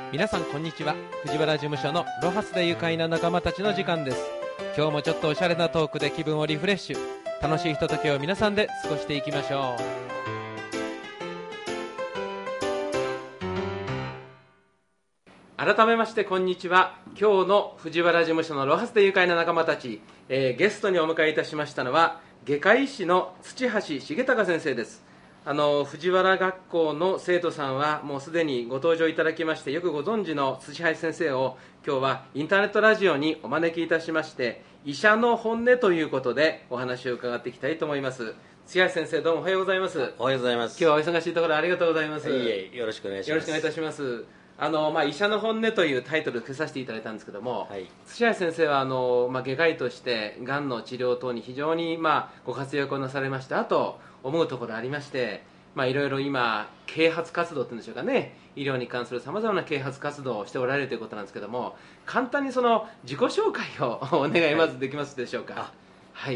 皆さんこんにちは。藤原事務所のロハスで愉快な仲間たちの時間です。今日もちょっとおしゃれなトークで気分をリフレッシュ、楽しいひとときを皆さんで過ごしていきましょう。改めましてこんにちは。今日の藤原事務所のロハスで愉快な仲間たち、ゲストにお迎えいたしましたのは外科医師の土橋重隆先生です。藤原学校の生徒さんはもうすでにご登場いただきましてよくご存知の土橋先生を今日はインターネットラジオにお招きいたしまして、医者の本音ということでお話を伺っていきたいと思います。土橋先生、どうもおはようございます。 おはようございます。 今日はお忙しいところありがとうございます。 いえ、よろしくお願いします。 よろしくお願いいたします。医者の本音というタイトルを付けさせていただいたんですけども、 はい、 土橋先生は外科医としてがんの治療等に非常にご活躍をなされましたと思うところありまして、いろいろ今啓発活動っていうんでしょうかね、医療に関するさまざまな啓発活動をしておられるということなんですけども、簡単にその自己紹介をお願いまずできますでしょうか。 はい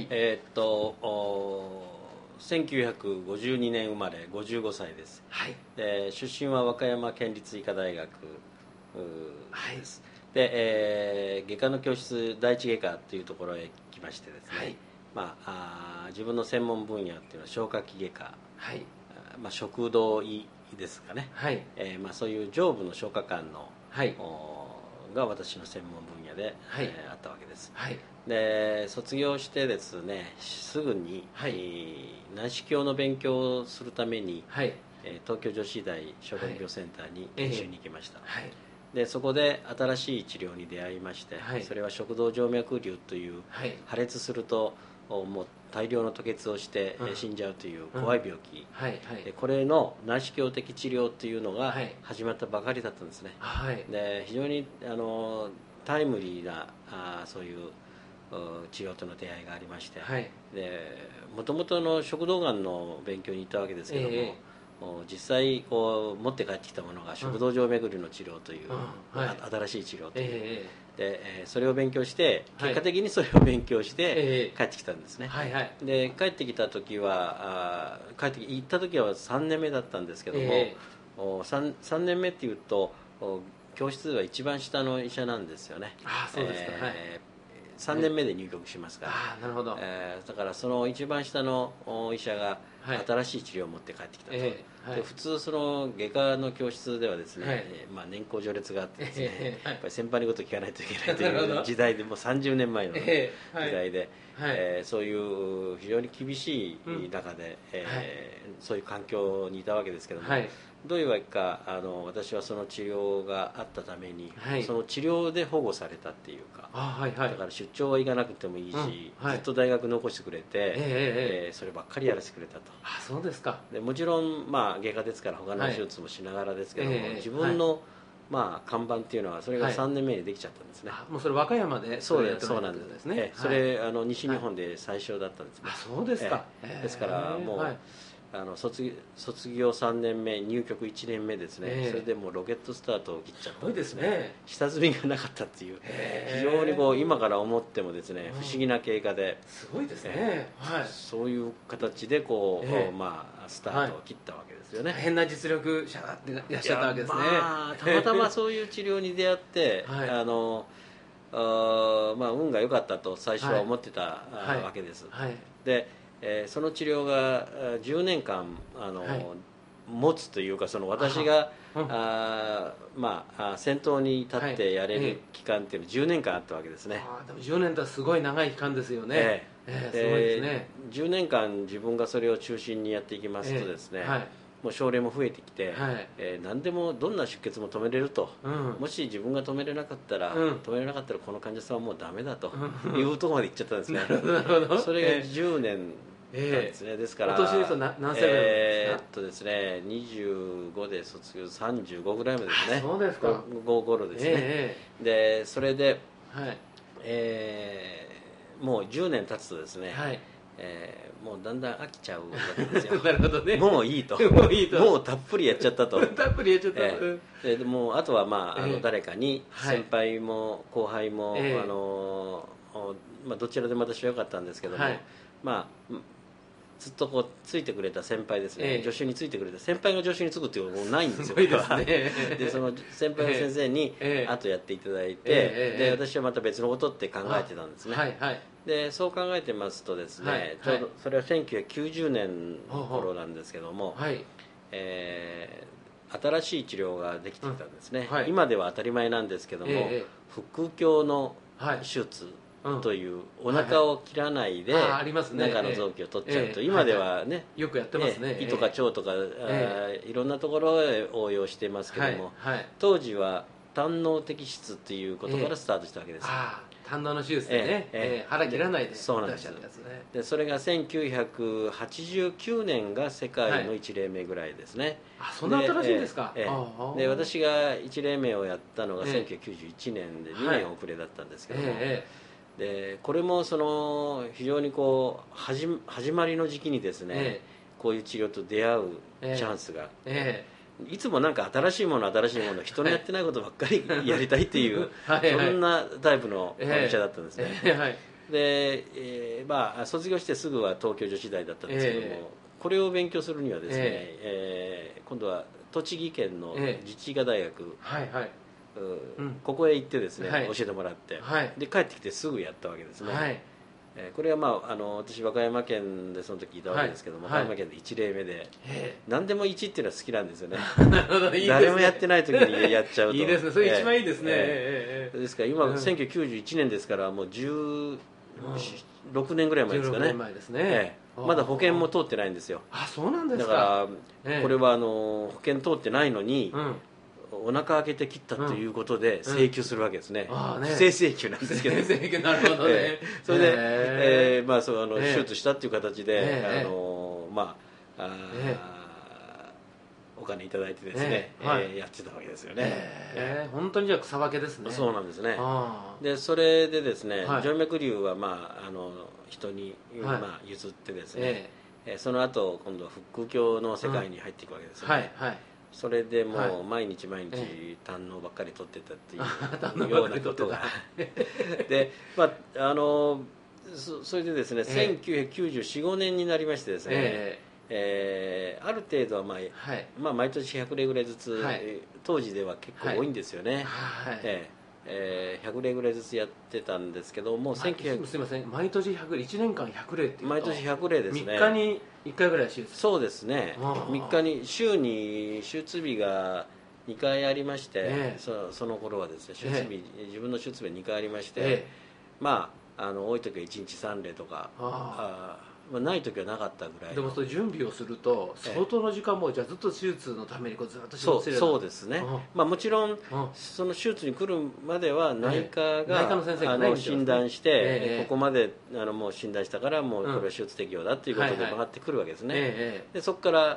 、1952年生まれ55歳です、 はい、 で出身は和歌山県立医科大学です、はい、で、外科の教室第一外科というところへ来ましてですね、はい、自分の専門分野っていうのは消化器外科、はい、食道医ですかね、はい、そういう上部の消化管の、はい、が私の専門分野で、はい、あったわけです、はい、で卒業してですねすぐに、はい、内視鏡の勉強をするために、はい、東京女子医大消化器病センターに研修に行きました、はい、でそこで新しい治療に出会いまして、はい、それは食道静脈瘤という、はい、破裂するともう大量の吐血をして、死んじゃうという怖い病気、でこれの内視鏡的治療というのが始まったばかりだったんですね、はい、で非常にタイムリーなそういう治療との出会いがありまして、はい、でもともとの食道がんの勉強に行ったわけですけども、実際こう持って帰ってきたものが食道静脈瘤の治療という、新しい治療という、でそれを勉強して結果的にそれを勉強して帰ってきたんですね、で帰ってきた時は行った時は3年目だったんですけども、3年目っていうと教室では一番下の医者なんですよね。 そうですか、 3年目で入局しますから、 なるほど、 だからその一番下の医者が新しい治療を持って帰ってきたと、で普通その外科の教室ではですね、年功序列があってですね、やっぱり先輩のことを聞かないといけないという時代で、もう30年前の時代で、そういう非常に厳しい中で、そういう環境にいたわけですけども、どういうわけか私はその治療があったために、その治療で保護されたっていうか、だから出張は行かなくてもいいし、ずっと大学残してくれて、そればっかりやらせてくれたと。 そうですか。 でもちろん、外科ですから他の手術もしながらですけども、自分の、看板っていうのはそれが3年目にできちゃったんですね、 もうそれ和歌山でそうなんですね、それ西日本で最初だったんですね、 そうですか、 ですからもう、卒業3年目入局1年目ですね、それでもうロケットスタートを切っちゃったんですね、下積みがなかったっていう、非常に今から思ってもですね、不思議な経過で、 すごいですね、 そういう形でスタートを切ったわけですよね。 大変な実力者でいらっしゃったわけですね。 たまたまそういう治療に出会って運が良かったと最初は思ってたわけです、でその治療が10年間持つというか、その私が先頭に立ってやれる期間っていうのは10年間あったわけですね。 でも10年とはすごい長い期間ですよね。すごいですね。 10年間自分がそれを中心にやっていきますとですね、もう症例も増えてきて、何でもどんな出血も止めれると、もし自分が止めれなかったらこの患者さんはもうダメだというところまで行っちゃったんですね。それが10年ですね、ですからお年ですと何歳ぐらいですね、25で卒業35ぐらいまでですね。 そうですか。 頃ですね、でそれで、もう10年経つとですね、もうだんだん飽きちゃうわけですよ。 なるほどね。 もういいともうたっぷりやっちゃったとたっぷりやっちゃった、 でもうあとは誰かに先輩も後輩も、どちらでも私は良かったんですけども、 ずっとこうついてくれた先輩ですね、助手についてくれた先輩が助手につくっていうのはもうないんですよ。 すごいですね。 でその先輩の先生にあとやっていただいて、で私はまた別のことって考えてたんですね。 はいはい。 でそう考えてますとですね、ちょうどそれは1990年の頃なんですけども、新しい治療ができてきたんですね、今では当たり前なんですけども、腹腔の手術という、お腹を切らないで中の臓器を取っちゃうと、今ではね、 よくやってますね。 胃とか腸とかいろんなところへ応用していますけども、当時は胆の摘出っていうことからスタートしたわけです。 胆の手術でね、腹切らないでそうなんです。でそれが1989年が世界の1例目ぐらいですね。 そんな新しいんですか。 で私が1例目をやったのが1991年で2年遅れだったんですけども、でこれもその非常にこう始まりの時期にですね、こういう治療と出会うチャンスが、いつもなんか新しいもの人のやってないことばっかりやりたいっていうそんなタイプの医者だったんですね。で、卒業してすぐは東京女子大だったんですけども、これを勉強するにはですね、今度は栃木県の自治医科大学、ここへ行ってですね、教えてもらって、で帰ってきてすぐやったわけですね。これは私和歌山県でその時いたわけですけども、和歌山県で1例目で、何でも1っていうのは好きなんですよね。誰もやってない時にやっちゃうといいですね、それ一番いいですね。 ですから今1991年ですからもう16年ぐらい前ですかね。16年前ですね。まだ保険も通ってないんですよ。 そうなんですか。 だからこれは保険通ってないのに、お腹開けて切ったということで請求するわけですね。不正請求なんですけど、 請求、なるほどね。 それで手術したっていう形でお金いただいてですね、やってたわけですよね。 本当にじゃあ草分けですね。 そうなんですね。でそれでですね、静脈瘤は人に譲ってですね、その後今度は腹腔の世界に入っていくわけですよね。それでもう毎日胆のばっかり取ってたっていうようなことがでそれでですね、1994、5年になりましてですね、ある程度は毎年100例ぐらいずつ、当時では結構多いんですよね。100例ぐらいずつやってたんですけども、 すみません、毎年100例、1年間100例っていうと毎年100例ですね。 3日に1回ぐらい手術。 そうですね、3日に週に手術日が2回ありまして、その頃はですね、自分の手術日2回ありまして、多い時は1日3例とか、ない時はなかったぐらい。 でもそれ準備をすると相当の時間もじゃあずっと手術のためにずっと手術する。 そうですね。もちろんその手術に来るまでは内科が診断して、ここまでもう診断したからもうこれは手術適用だっていうことで回ってくるわけですね。でそこから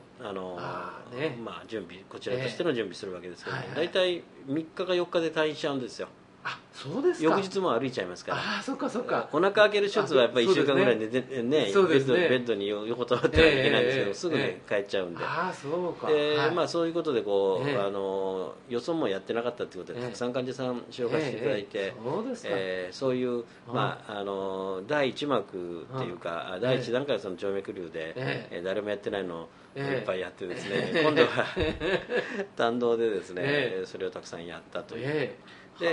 準備、こちらとしての準備するわけですけども、大体3日か4日で退院しちゃうんですよ。 そうですか。 翌日も歩いちゃいますから。 そっかそっか。 お腹開ける手術はやっぱり1週間ぐらい寝てベッドに横たわってはいけないんですけど、すぐに帰っちゃうんで。 そうか。 そういうことでよそもやってなかったということでたくさん患者さん紹介していただいて、そういう第1幕っていうか第1段階はその静脈瘤で誰もやってないのをいっぱいやってですね、今度は胆道でですねそれをたくさんやったという。で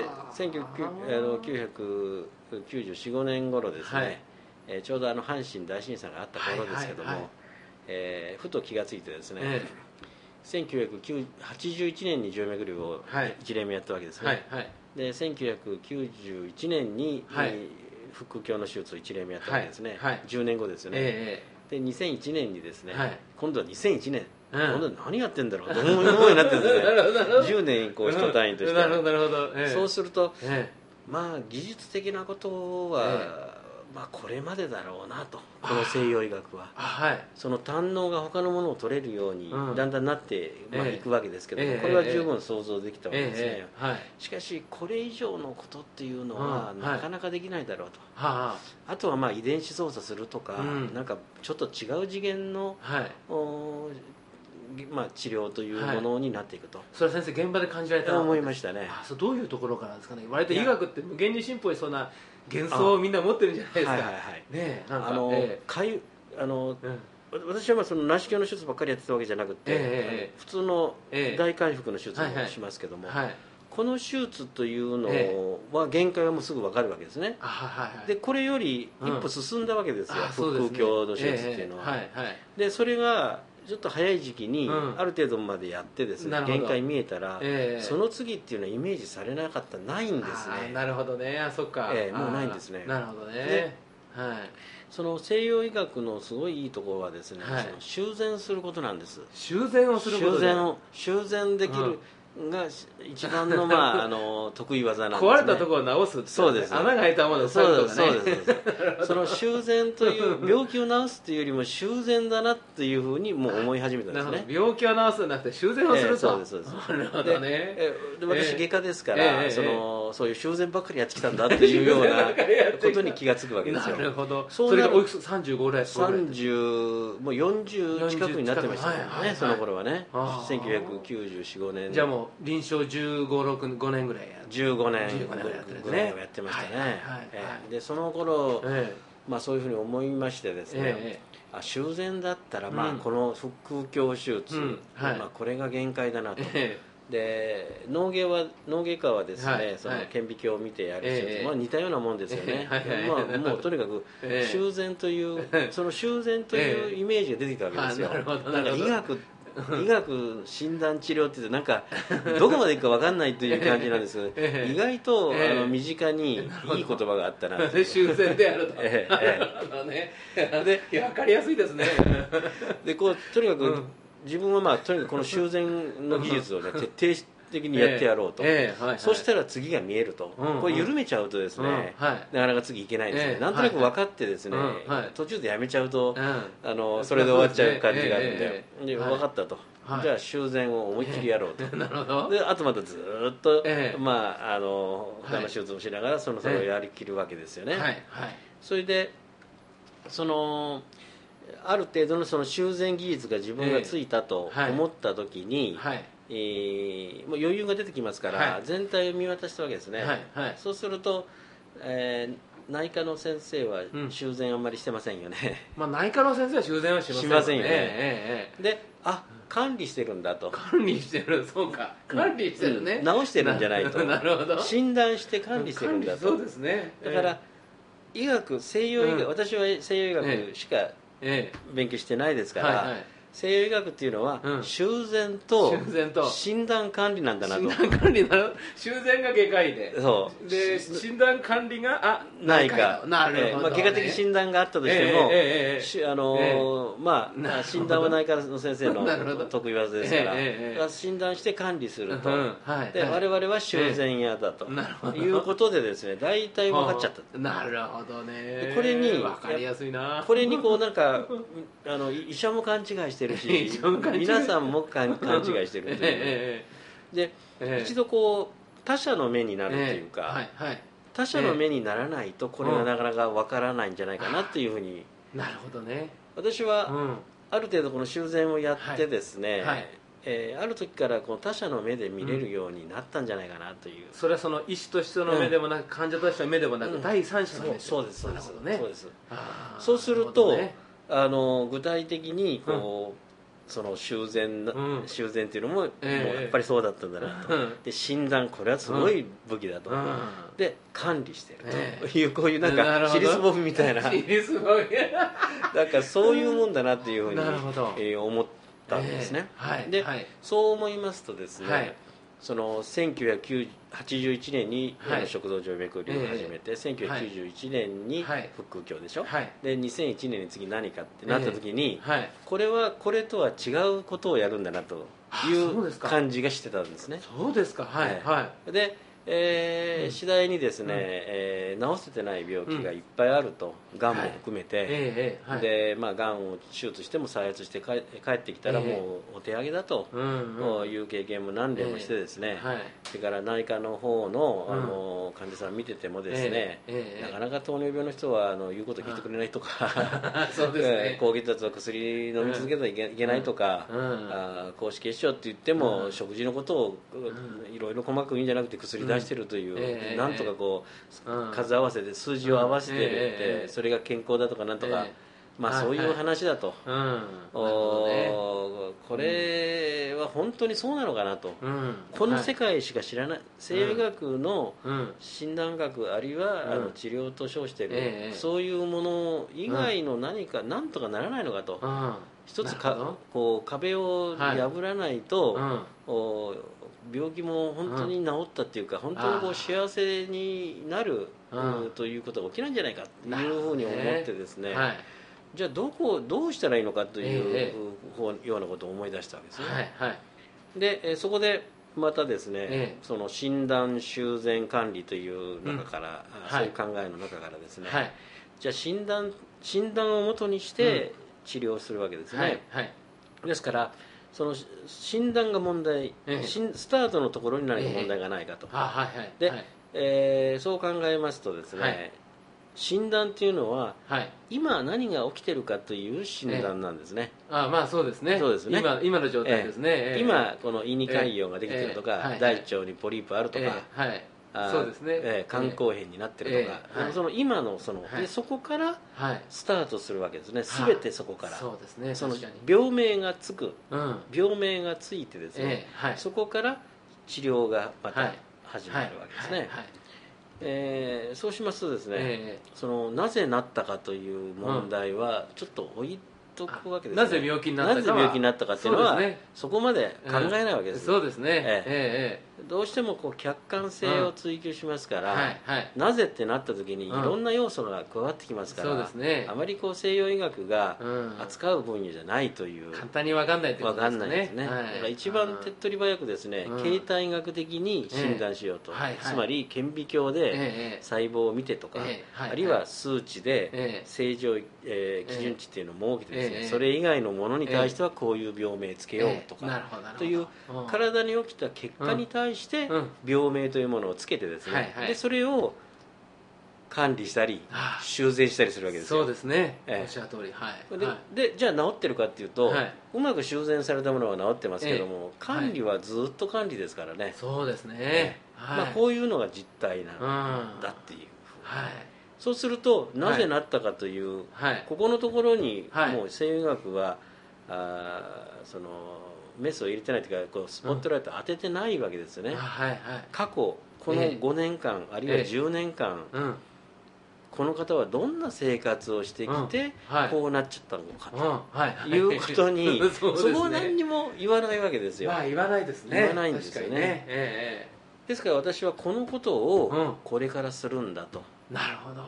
1994、5年頃ですね、ちょうど阪神大震災があった頃ですけども、ふと気がついてですね、1981年に静脈瘤を1例目やったわけですね。で1991年に腹腔の手術を1例目やったわけですね。10年後ですよね。で2001年にですね、今度は2001年今度は何やってんだろうと思うようになってるんですね。10年一単位として。そうすると技術的なことはこれまでだろうなと、この西洋医学はその胆のうが他のものを取れるようにだんだんなっていくわけですけども、これは十分想像できたわけですね。しかしこれ以上のことっていうのはなかなかできないだろうと。あとは遺伝子操作するとか、なんかちょっと違う次元の治療というものになっていくと。 それは先生現場で感じられたと思いましたね。 どういうところからですかね。割と医学って無限に進歩しそうな幻想をみんな持ってるんじゃないですか。 私はその内視鏡の手術ばっかりやってたわけじゃなくて、普通の大回復の手術をしますけども、この手術というのは限界はもうすぐ分かるわけですね。でこれより一歩進んだわけですよ、腹腔鏡の手術っていうのは。でそれがちょっと早い時期にある程度までやってですね、限界見えたら、その次っていうのはイメージされなかったらないんですね。 なるほどね。そっか。 もうないんですね。 なるほどね。 その西洋医学のすごいいいところはですね、その修繕することなんです。 修繕をすることで修繕できるが一番の得意技なんですね。 壊れたところを直すって、 そうです。 穴が開いたものを塞ぐとかね。 そうです。その修繕という病気を治すというよりも修繕だなっていうふうにもう思い始めたんですね。 病気を治すんじゃなくて修繕をすると。 そうです。 なるほどね。 で私外科ですから、そういう修繕ばっかりやってきたんだっていうようなことに気がつくわけですよ。 なるほど。それがおいくつ35ぐらい。 30もう40近くになってましたね。その頃はね。1994、5年。 じゃあもう臨床15、5年ぐらいや 15年ぐらいやってるんですぐらいはやってましたね。でその頃、そういうふうに思いましてですね、修繕だったらこの腹腔鏡手術、これが限界だなと。で脳外科はですね、その顕微鏡を見てやる手術、似たようなもんですよね。もうとにかく修繕というその修繕というイメージが出てきたわけですよ。医学診断治療って言うとなんかどこまでいくか分かんないという感じなんですけど、意外と身近にいい言葉があったなと。 修繕であると。で分かりやすいですね。 でとにかく自分はとにかくこの修繕の技術をね徹底的にやってやろうと。そしたら次が見えると。これ緩めちゃうとですね、なかなか次いけないんですね。なんとなく分かってですね、途中でやめちゃうとそれで終わっちゃう感じがあるんで、分かったと。じゃあ修繕を思いっきりやろうと。であとまたずっと他の手術をしながらそれをやりきるわけですよね。それである程度のその修繕技術が自分がついたと思った時に、もう余裕が出てきますから、全体を見渡したわけですね。そうすると、内科の先生は修繕あんまりしてませんよね。 内科の先生は修繕はしませんよね。 で管理してるんだと。 管理してる。そうか、管理してるね。 直してるんじゃないと。 なるほど。 診断して管理してるんだと。 そうですね。 だから医学、西洋医学、私は西洋医学しか勉強してないですから、西洋医学っていうのは修繕と診断管理なんだなと。 診断管理なの。修繕が外科医で、で診断管理が内科。 なるほど。 外科的診断があったとしても、診断は内科の先生の得意技ですから、診断して管理すると。で我々は修繕屋だということでですね、大体分かっちゃった。 なるほどね。 これに分かりやすいな。 これになんか医者も勘違いしてるし、皆さんも勘違いしてるという。で一度他者の目になるというか、他者の目にならないとこれがなかなか分からないんじゃないかなっていうふうに。 なるほどね。 私はある程度この修繕をやってですね、ある時から他者の目で見れるようになったんじゃないかなという。 それはその医師としての目でもなく、患者としての目でもなく、第三者の目で。 そうです。 そうすると具体的にその修繕っていうのももうやっぱりそうだったんだなと。で診断、これはすごい武器だと。で管理してるという、こういうなんか尻すぼみみたいな、なんかそういうもんだなっていうふうに思ったんですね。でそう思いますとですね、その1981年に食道静脈瘤を始めて、1991年に腹腔鏡でしょ、で2001年に次何かってなった時に、これはこれとは違うことをやるんだなという感じがしてたんですね。 そうですか。 で次第にですね、治せてない病気がいっぱいあると、がんも含めて、でがんを手術しても再発して帰ってきたらもうお手上げだという経験も何例もしてですね、それから内科の方の患者さん見ててもですね、なかなか糖尿病の人は言うこと聞いてくれないとか、高血圧は薬飲み続けないといけないとか、高脂血症って言っても食事のことをいろいろ細かく言うんじゃなくて薬出してるという、なんとか数合わせで数字を合わせてるって、それが健康だとかなんとかまあそういう話だと、これは本当にそうなのかなと、この世界しか知らない、西洋医学の診断学あるいは治療と称している、そういうもの以外の何かなんとかならないのかと、一つこう壁を破らないと、病気も本当に治ったっていうか、本当にこう幸せになるということが起きないんじゃないかというふうに思ってですね、じゃあどうしたらいいのかというようなことを思い出したわけですね。でそこでまたですね、その診断修繕管理という中から、そういう考えの中からですね、じゃあ診断をもとにして治療するわけですね。ですからその診断が問題、スタートのところに何か問題がないかと。で、そう考えますとですね、診断っていうのは、今何が起きてるかという診断なんですね。 まあそうですね。そうですね。今の状態ですね。 今この胃に潰瘍ができてるとか、大腸にポリープあるとか、 そうですね。 肝硬変になってるとか、その今のでそこからスタートするわけですね。すべてそこから。 そうですね。 その病名がつく、病名がついてですね、そこから治療がまた始まるわけですね。そうしますとですね、そのなぜなったかという問題はちょっと置いとくわけですね。 なぜ病気になったか、 なぜ病気になったかっていうのはそこまで考えないわけです。 そうですね。 どうしてもこう客観性を追求しますから、なぜってなった時にいろんな要素が加わってきますから、あまりこう西洋医学が扱う分野じゃないという、 簡単に分かんないってことですね。 分かんないですね。だから一番手っ取り早くですね、形態学的に診断しようと、つまり顕微鏡で細胞を見てとか、あるいは数値で正常基準値っていうのを設けてですね、それ以外のものに対してはこういう病名つけようとかという体に起きた結果に対して病名というものをつけてですね、でそれを管理したり修繕したりするわけですよ。 そうですね。おっしゃる通り。 でじゃあ治ってるかっていうと、うまく修繕されたものは治ってますけども、管理はずっと管理ですからね。 そうですね。 まあこういうのが実態なんだっていう。そうするとなぜなったかという、ここのところにもう西洋医学はそのメスを入れてないというか、こうスポットライトを当ててないわけですよね。過去この5年間、あるいは10年間、この方はどんな生活をしてきてこうなっちゃったのかということにそこは何にも言わないわけですよ。 言わないですね。 言わないんですよね。ですから私はこのことをこれからするんだと。 なるほど。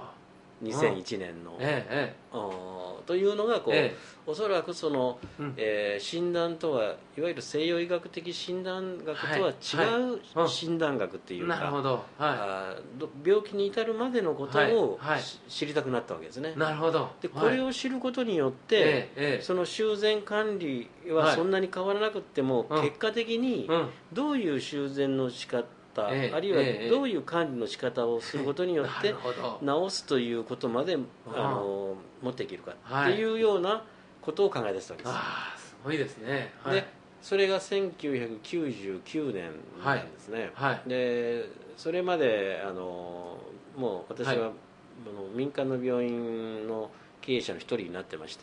2001年のというのがこう、おそらくその診断とはいわゆる西洋医学的診断学とは違う診断学っていうか、病気に至るまでのことを知りたくなったわけですね。 なるほど。 でこれを知ることによってその修繕管理はそんなに変わらなくっても、結果的にどういう修繕の仕方、あるいはどういう管理の仕方をすることによって治すということまで持っていけるかっていうようなことを考え出したわけです。 すごいですね。 でそれが1999年なんですね。でそれまでもう私は民間の病院の経営者の一人になってまして、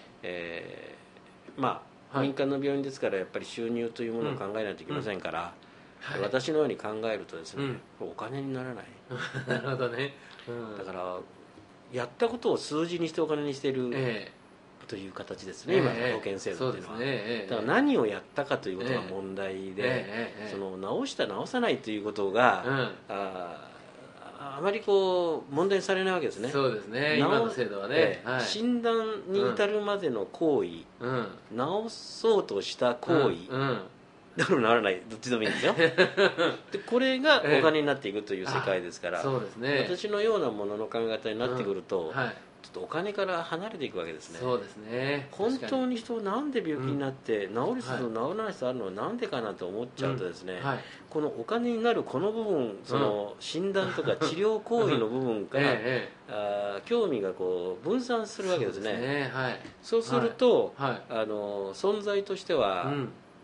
まあ民間の病院ですからやっぱり収入というものを考えないといけませんから、私のように考えるとですね、お金にならない。 なるほどね。 だからやったことを数字にしてお金にしているという形ですね、今の保険制度というのは。だから何をやったかということが問題で、その直した直さないということがあまりこう問題にされないわけですね。 そうですね。今の制度はね、 診断に至るまでの行為、治そうとした行為、だからならない、どっちでもいいんですよ。でこれがお金になっていくという世界ですから、私のようなものの考え方になってくると、ちょっとお金から離れていくわけですね。 そうですね。 本当に人はなんで病気になって治る人と治らない人あるのはなんでかなと思っちゃうとですね、このお金になるこの部分、その診断とか治療行為の部分から興味がこう分散するわけですね。そうすると存在としては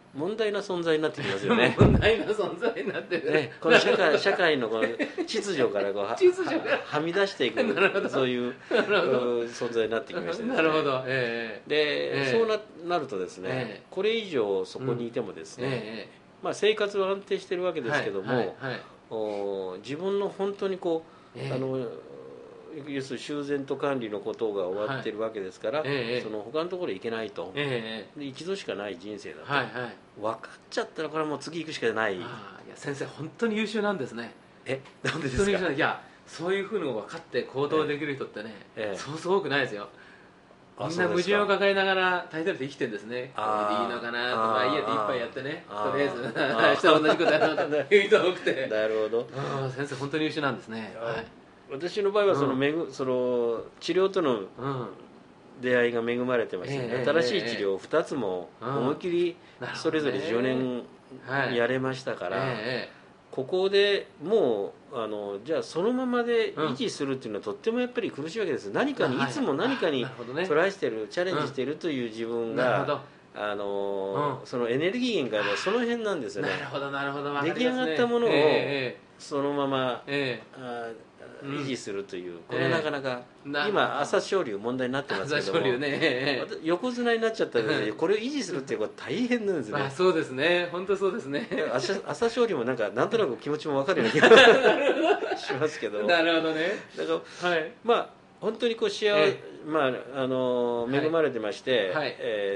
問題な存在になってきますよね問題な存在になってる、 ね、この社会のこの秩序からこう秩序がはみ出していくそういう存在になってきましてですね。 なるほど、 で、そうなるとですね、これ以上そこにいてもですね、まあ、生活は安定してるわけですけども、自分の本当にこう、要するに修繕と管理のことが終わってるわけですから、その他のところへ行けないと、で一度しかない人生だと、分かっちゃったらこれはもう次行くしかない。いや先生本当に優秀なんですね。 なんでですか。 いやそういうふうのを分かって行動できる人ってね、そうそう多くないですよ。みんな矛盾を抱えながら大体生きてるんですね。これでいいのかなと、まあいいやって一杯やってね、とりあえず明日同じことやろうという人が多くて。 なるほど。 先生本当に優秀なんですね。 私の場合はその治療との出会いが恵まれてまして、新しい治療を2つも思いっきりそれぞれ10年やれましたから、ここでもうじゃあそのままで維持するっていうのはとってもやっぱり苦しいわけです。何かにいつも何かにトライしてる、チャレンジしてるという自分がそのエネルギー源がその辺なんですよね。出来上がったものをそのまま維持するという、これなかなか今朝青龍問題になってますけども、横綱になっちゃったのでこれを維持するっていうことは大変なんですね。 そうですね、本当そうですね。 朝青龍もなんとなく気持ちも分かるような気がしますけど。 なるほどね。 だからまあ本当にこう恵まれてまして、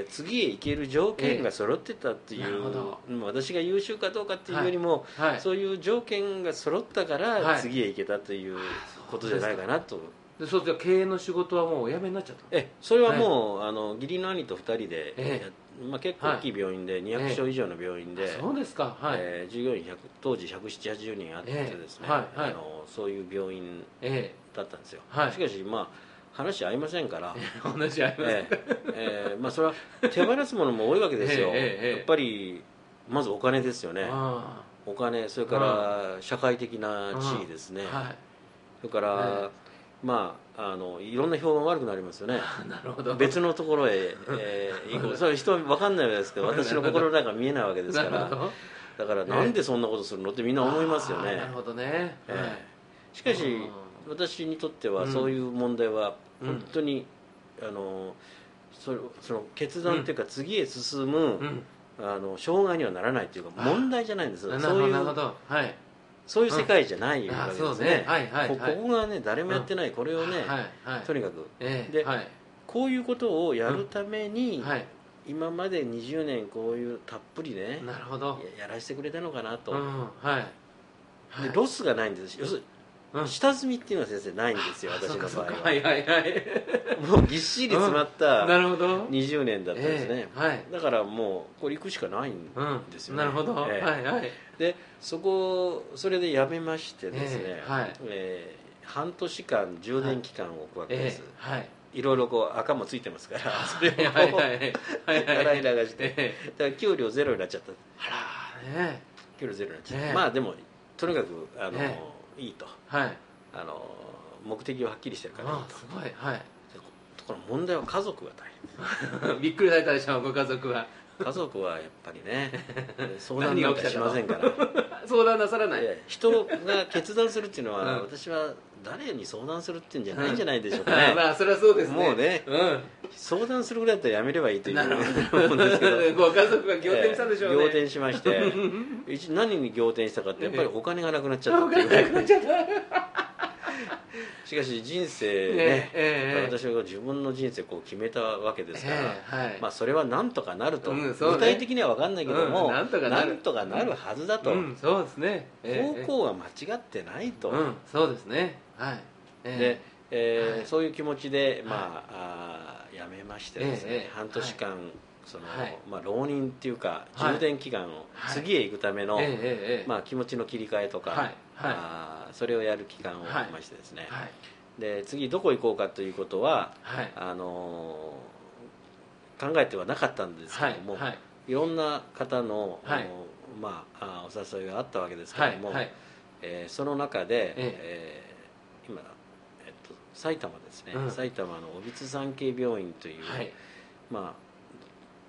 次へ行ける条件が揃ってたっていう、私が優秀かどうかっていうよりも、そういう条件が揃ったから次へ行けたということじゃないかなと。 そうです。経営の仕事はもうお辞めになっちゃった。 それはもう義理の兄と2人で結構大きい病院で200床以上の病院で、 そうですか。 従業員当時170、80人あってですね、そういう病院だったんですよ。しかしまあ話合いませんから話合います、 それは手放すものも多いわけですよ。やっぱりまずお金ですよね。お金、それから社会的な地位ですね。それからいろんな評判悪くなりますよね。別のところへ行く。それ人は分かんないわけですけど、私の心の中が見えないわけですから、だからなんでそんなことするのってみんな思いますよね。 なるほどね。 しかし私にとってはそういう問題は本当にその決断というか次へ進む障害にはならないというか問題じゃないんですよ。そういう世界じゃないわけですね。ここがね誰もやってない、これをねとにかくでこういうことをやるために今まで20年こういうたっぷりねやらせてくれたのかなと。でロスがないんです。要するに下積みっていうのは先生ないんですよ、私の場合は。もうぎっしり詰まった20年だったんですね。だからもうこれ行くしかないんですよね。 なるほど。 でそれで辞めましてですね、半年間充電期間を置くわけです。いろいろこう赤もついてますからそれを洗い流して、だから給料ゼロになっちゃった。給料ゼロになっちゃった。まあでもとにかくいいと、目的ははっきりしてるからいいと。ところ問題は家族が大変。 びっくりされたでしょ、ご家族は。 家族はやっぱりね相談なんかしませんから相談なさらない。 人が決断するっていうのは、私は誰に相談するっていうんじゃないんじゃないでしょうかね。 それはそうですね。 もうね、相談するぐらいだったらやめればいいという思うんですけど、 ご家族が仰天したんでしょうね。 仰天しまして何に仰天したかってやっぱりお金がなくなっちゃったっていう。しかし人生ね、私は自分の人生こう決めたわけですから、それはなんとかなると、具体的には分かんないけども、なんとかなるはずだと、 そうですね、 方向は間違ってないと、 そうですね。 でそういう気持ちでやめましてですね、半年間浪人っていうか充電期間を次へ行くための気持ちの切り替えとか、それをやる期間を置きましてですね、で次どこ行こうかということは考えてはなかったんですけども、いろんな方のお誘いがあったわけですけども、その中で今埼玉ですね、埼玉の小櫃産経病院という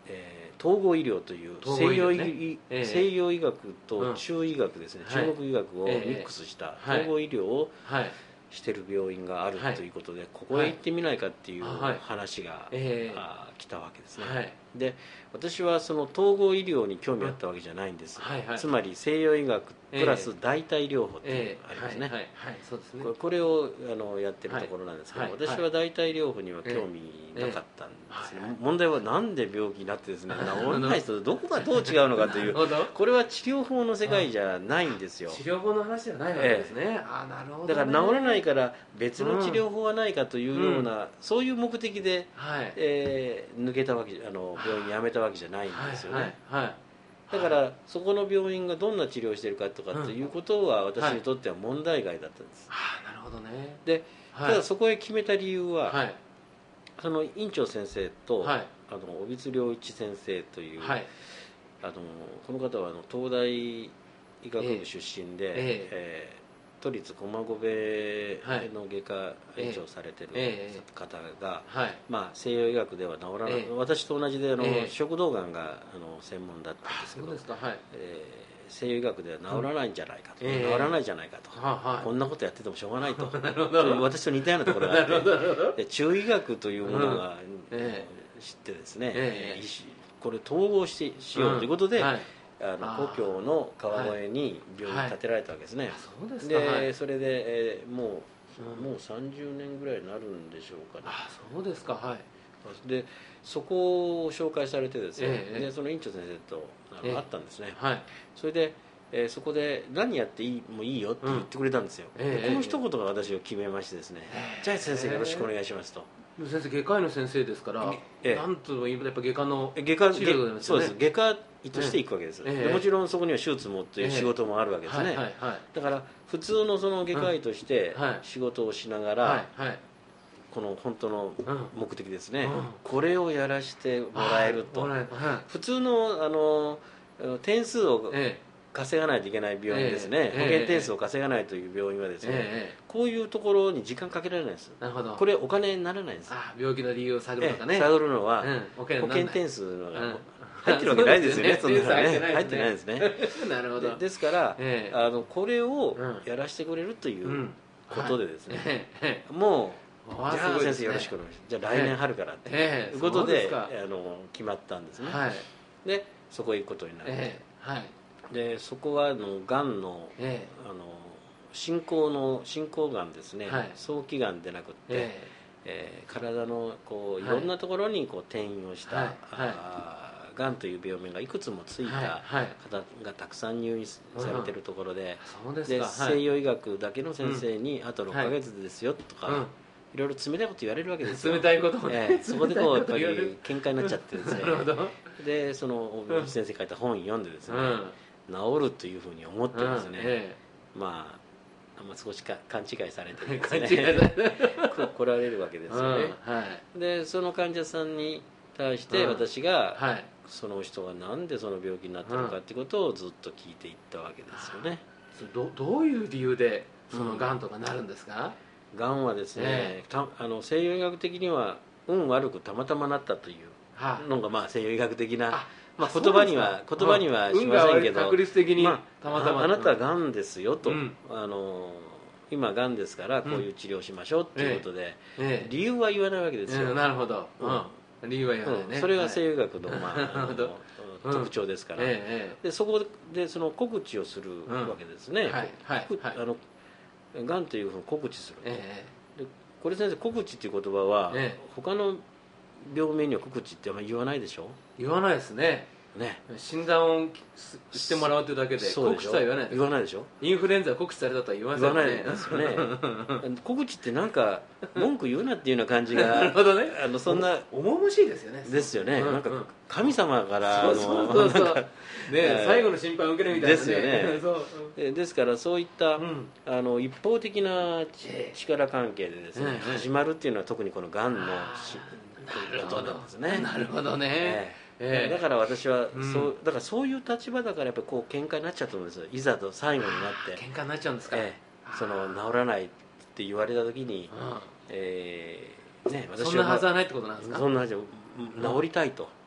統合医療という西洋医学と中医学ですね、中国医学をミックスした統合医療をしてる病院があるということで、ここへ行ってみないかっていう話が来たわけですね。で、私はその統合医療に興味あったわけじゃないんです。つまり西洋医学プラス代替療法っていうのがありますね。これをやってるところなんですけど、私は代替療法には興味なかったんですね。問題はなんで病気になってですね、治らない人とどこがどう違うのかというこれは治療法の世界じゃないんですよ。 治療法の話じゃないわけですね。なるほど。 だから治らないから別の治療法はないかというような、そういう目的で抜けたわけ、病院辞めたわけじゃないんですよね。だからそこの病院がどんな治療をしているかとかっていうことは私にとっては問題外だったんです。 なるほどね。 で、ただそこへ決めた理由は、その院長先生と帯津良一先生という、この方は東大医学部出身で、都立駒込の外科院長されてる方が、西洋医学では治らない、私と同じで食道がんが専門だったんですけど、西洋医学では治らないんじゃないかと、治らないじゃないかと、こんなことやっててもしょうがないと私と似たようなところがあってで、中医学というものが知ってですね、これ統合しようということで、故郷の川越に病院建てられたわけですね。でそれでもう30年ぐらいになるんでしょうかね。 そうですか。 でそこを紹介されてですね、でその院長先生と会ったんですね。それでそこで何やってもいいよって言ってくれたんですよ。この一言が私を決めましてですね、じゃあ先生よろしくお願いしますと。 先生外科医の先生ですから、なんともやっぱり外科のそうです、外科医として行くわけです。もちろんそこには手術もっていう仕事もあるわけですね。だから普通のその外科医として仕事をしながら、この本当の目的ですね、これをやらせてもらえると。普通の点数を稼がないといけない病院ですね、保険点数を稼がないという病院はですね、こういうところに時間かけられないです。これお金にならないんです。 病気の理由を探るとかね、 探るのは保険点数のが入ってるわけないですよね。そんなのね入ってないですね。 なるほど。 ですからこれをやらせてくれるということでですね、もうじゃあ先生よろしくお願いします、じゃあ来年春からということで決まったんですね。でそこへ行くことになって、でそこはがんの進行がんですね、早期がんでなくって、体のいろんなところに転移をしたがんという病名がいくつもついた方がたくさん入院されているところで、西洋医学だけの先生にあと6ヶ月ですよとか、いろいろ冷たいこと言われるわけですよ。 冷たいこともね、 そこでやっぱり喧嘩になっちゃってですねでその先生書いた本読んでですね、治るというふうに思ってですね、少し勘違いされてですね来られるわけですよね。でその患者さんに対して私がその人がなんでその病気になったのかっていうことをずっと聞いていったわけですよね。 どういう理由でそのがんとかなるんですか？ がんはですね、西洋医学的には運悪くたまたまなったというのが西洋医学的な言葉にはしませんけど、 確率的にたまたまあなたはがんですよと、今がんですからこういう治療をしましょうっていうことで、理由は言わないわけですよ。 なるほど、理由は言わないね。 それが西洋医学の特徴ですから、でそこでその告知をするわけですね。がんというふうに告知する。でこれ先生、告知っていう言葉は他の病名には告知って言わないでしょ。 言わないですね。診断をしてもらうというだけで告知とは言わないです。 言わないでしょ。 インフルエンザは告知されたとは言わないですよね。告知ってなんか文句言うなっていうような感じがなるほどね。 そんな重々しいですよね。 ですよね。なんか神様から最後の心配を受けるみたいなですよね。ですからそういった一方的な力関係でですね始まるっていうのは特にこのがんのことなんですね。 なるほどね。 だから私はそういう立場だからやっぱり喧嘩になっちゃうと思うんですよ。いざと最後になって喧嘩になっちゃうんですか。 その治らないって言われた時にそんなはずはないってことなんですか。 そんなはず治りたいと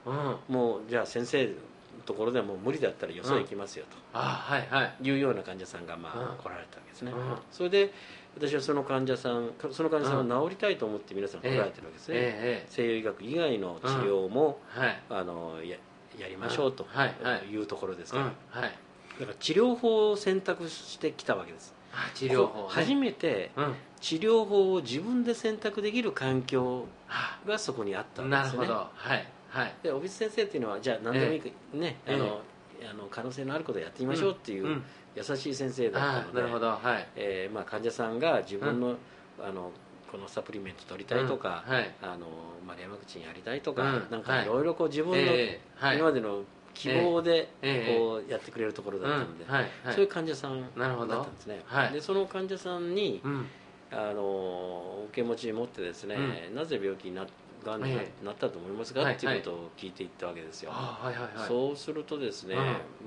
もうじゃあ先生のところでもう無理だったらよそへ行きますよというような患者さんが来られたわけですね。それで私はその患者さんは治りたいと思って皆さん来られてるわけですね。西洋医学以外の治療もやりましょうというところですから、だから治療法を選択してきたわけです。 治療法、 初めて治療法を自分で選択できる環境がそこにあったわけですね。 なるほど。 でオフィス先生っていうのはじゃあ何でもいいね、可能性のあることをやってみましょうっていう優しい先生だったので、 なるほど。 患者さんが自分の、このサプリメント取りたいとか、丸山口にやりたいとか、なんかいろいろ自分の今までの希望でこうやってくれるところだったので、そういう患者さんだったんですね。でその患者さんに、受け持ち持ってですね、なぜ病気にながんになったと思いますか、っていうことを聞いていったわけですよ。そうするとですね、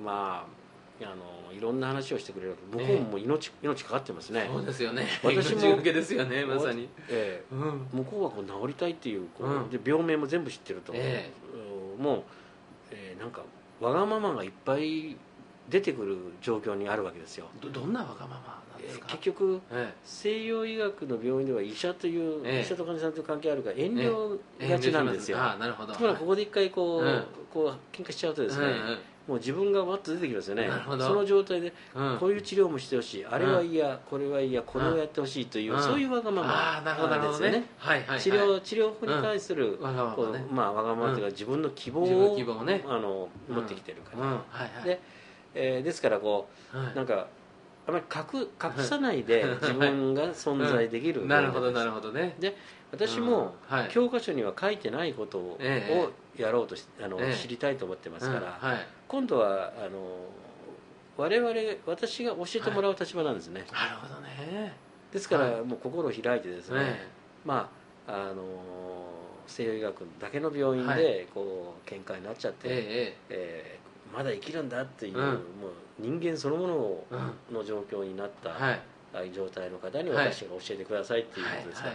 いろんな話をしてくれる。向こうも命かかってますね。 そうですよね。 私も命受けですよね、まさに。 向こうは治りたいっていうで病名も全部知ってると、もうなんかわがままがいっぱい出てくる状況にあるわけですよ。 どんなわがままなんですか？ 結局、西洋医学の病院では医者と医者と患者さんという関係あるから遠慮がちなんですよ。 なるほど。 ところがここで一回こう喧嘩しちゃうとですね、もう自分がわっと出てきますよね。その状態でこういう治療もしてほしい、あれは嫌、これは嫌、これをやってほしいという、そういうわがままなんですよね。治療法に対するわがままというか自分の希望を持ってきてるから。ですからなんかあまり隠さないで自分が存在できる。 なるほどなるほどね。 で私も教科書には書いてないことをやろうと知りたいと思ってますから、今度は私が教えてもらう立場なんですね。 なるほどね。 ですからもう心を開いてですね、西洋医学だけの病院で見解になっちゃって、まだ生きるんだっていう、もう人間そのものの状況になった状態の方に私が教えてくださいっていうことですから、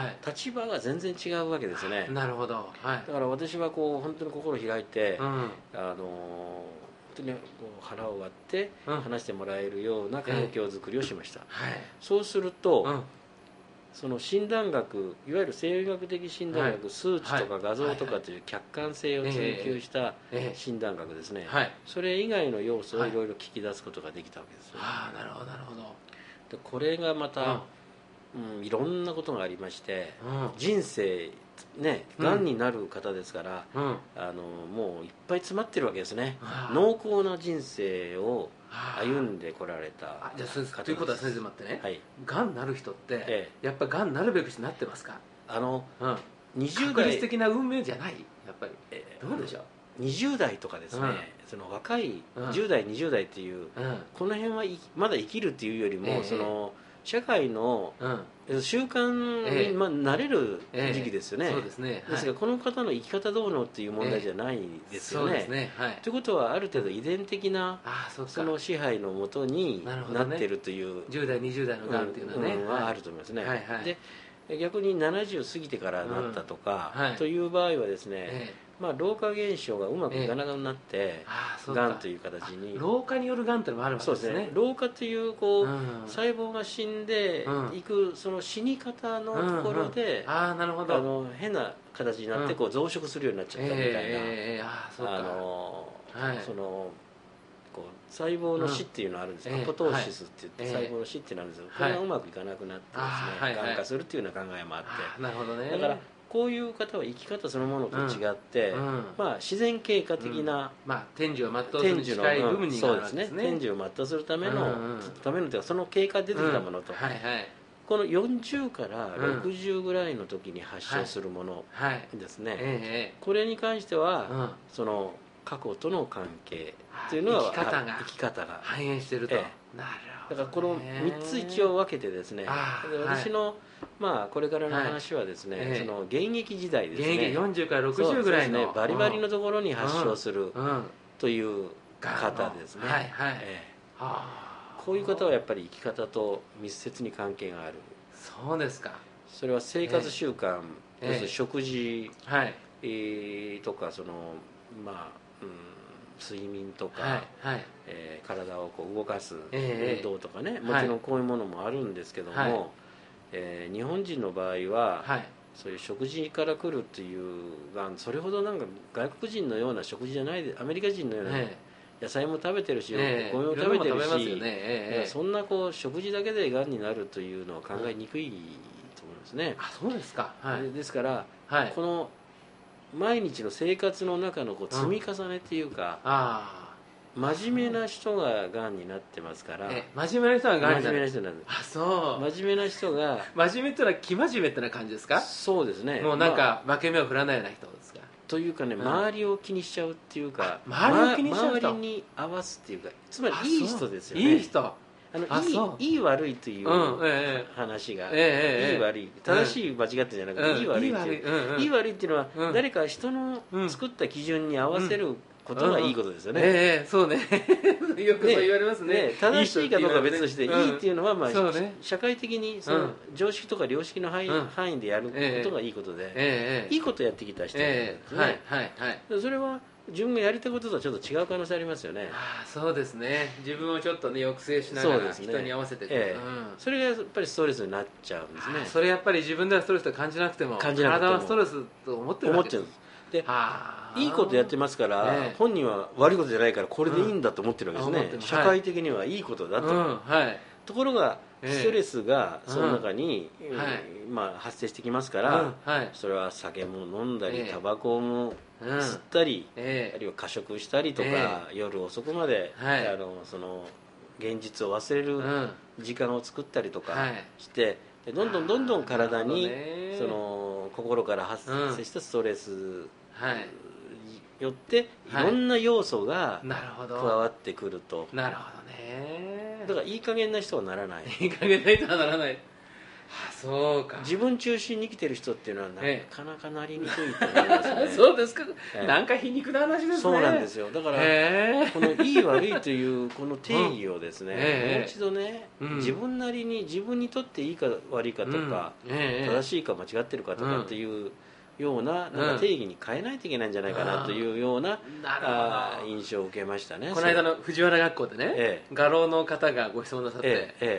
立場が全然違うわけですね。 なるほど。 だから私は本当に心を開いて、本当に腹を割って話してもらえるような環境づくりをしました。そうすると、その診断学、いわゆる西洋医学的診断学、数値とか画像とかという客観性を追求した診断学ですね、それ以外の要素をいろいろ聞き出すことができたわけです。 なるほどなるほど。 でこれがまた、いろんなことがありまして、人生ね、がんになる方ですから、もういっぱい詰まってるわけですね。濃厚な人生を歩んでこられた方です。 ということは先生待ってね、がんになる人ってやっぱりがんになるべくしてなってますか？20代確率的な運命じゃない、やっぱりどうでしょう。 20代とかですね、その若い10代20代っていう、この辺はまだ生きるっていうよりも、その社会の習慣に慣れる時期ですよね。ですがこの方の生き方どうのっていう問題じゃないですよね。ということはある程度遺伝的なその支配のもとになってるという 10代20代のがんっていうのはね、 はあると思いますね。で逆に70過ぎてからなったとかという場合はですね、老化現象がうまくいかなくなってがんという形に、 老化によるがんっていうのもあるわけですね。 老化という細胞が死んでいくその死に方のところで変な形になって増殖するようになっちゃったみたいな、その細胞の死っていうのがあるんです。アポトーシスって言って細胞の死っていうのがあるんですよ。これがうまくいかなくなってですね、がん化するっていうような考えもあって、だからこういう方は生き方そのものと違って、自然経過的な天寿を全うするに近い部分にあるわけですね。 天寿を全うするためのというかその経過で出てきたものと、この40から60ぐらいの時に発症するものですね、これに関してはその過去との関係というのは生き方が反映していると。 だからこの3つ一応分けてですね、私のこれからの話はですね、その現役時代ですね、 40から60ぐらいのバリバリのところに発症するという方ですね。こういう方はやっぱり生き方と密接に関係がある。 そうですか。 それは生活習慣、要するに食事とかそのまあ、睡眠とか、 はいはい、 体をこう動かす運動とかね、もはいちろんこういうものもあるんですけども、 はい日本人の場合は、 はい、 そういう食事から来るっていうがん、それほどなんか外国人のような食事じゃないで、アメリカ人のような野菜も食べてるし、お米も食べてるし、そんなこう食事だけでがんになるというのは考えにくいと思いますね。 あ、そうですか。はい、 ですから、 はい、 この毎日の生活の中のこう積み重ねっていうか、真面目な人ががんになってますから。 真面目な人ががんになる。 真面目な人なんです。 あ、そう。 真面目な人が、 真面目ってのは生真面目ってな感じですか？ そうですね。 もうなんか分け目を振らないような人ですか？ というかね、周りを気にしちゃうっていうか、 周りを気にしちゃう人、 周りに合わすっていうか、つまりいい人ですよね。 いい人、 いい悪いという話が、いい悪い、正しい間違ってじゃなくて、いい悪いっていう、いい悪いっていうのは、誰か人の作った基準に合わせることがいいことですよね。 そうね。よくそう言われますね。 正しいかどうかは別として、いいっていうのはまあ社会的にその常識とか良識の範囲でやることがいいことで、いいことをやってきた人ですね。それは自分がやりたいこととはちょっと違う可能性ありますよね。 そうですね。自分をちょっとね抑制しながら人に合わせて、 それがやっぱりストレスになっちゃうんですね。 それやっぱり自分ではストレスと感じなくても体はストレスと思ってるわけです。 で、いいことやってますから、本人は悪いことじゃないからこれでいいんだと思ってるわけですね。社会的にはいいことだと。ところがストレスがその中に発生してきますから、それは酒も飲んだりタバコも吸ったり、あるいは過食したりとか、夜遅くまでその現実を忘れる時間を作ったりとかして、どんどん体にその心から発生したストレスによっていろんな要素が加わってくると。 なるほどね。 だからいい加減な人はならない。 いい加減な人はならない。そうか。 自分中心に生きてる人っていうのはなかなかなりにくいと思いますね。 そうですか。なんか皮肉な話ですね。 そうなんですよ。だからこのいい悪いというこの定義をですね、もう一度ね、自分なりに自分にとっていいか悪いかとか、正しいか間違ってるかとかっていうような定義に変えないといけないんじゃないかなというような印象を受けましたね。 この間の藤原学校でね、画廊の方がご質問なさって、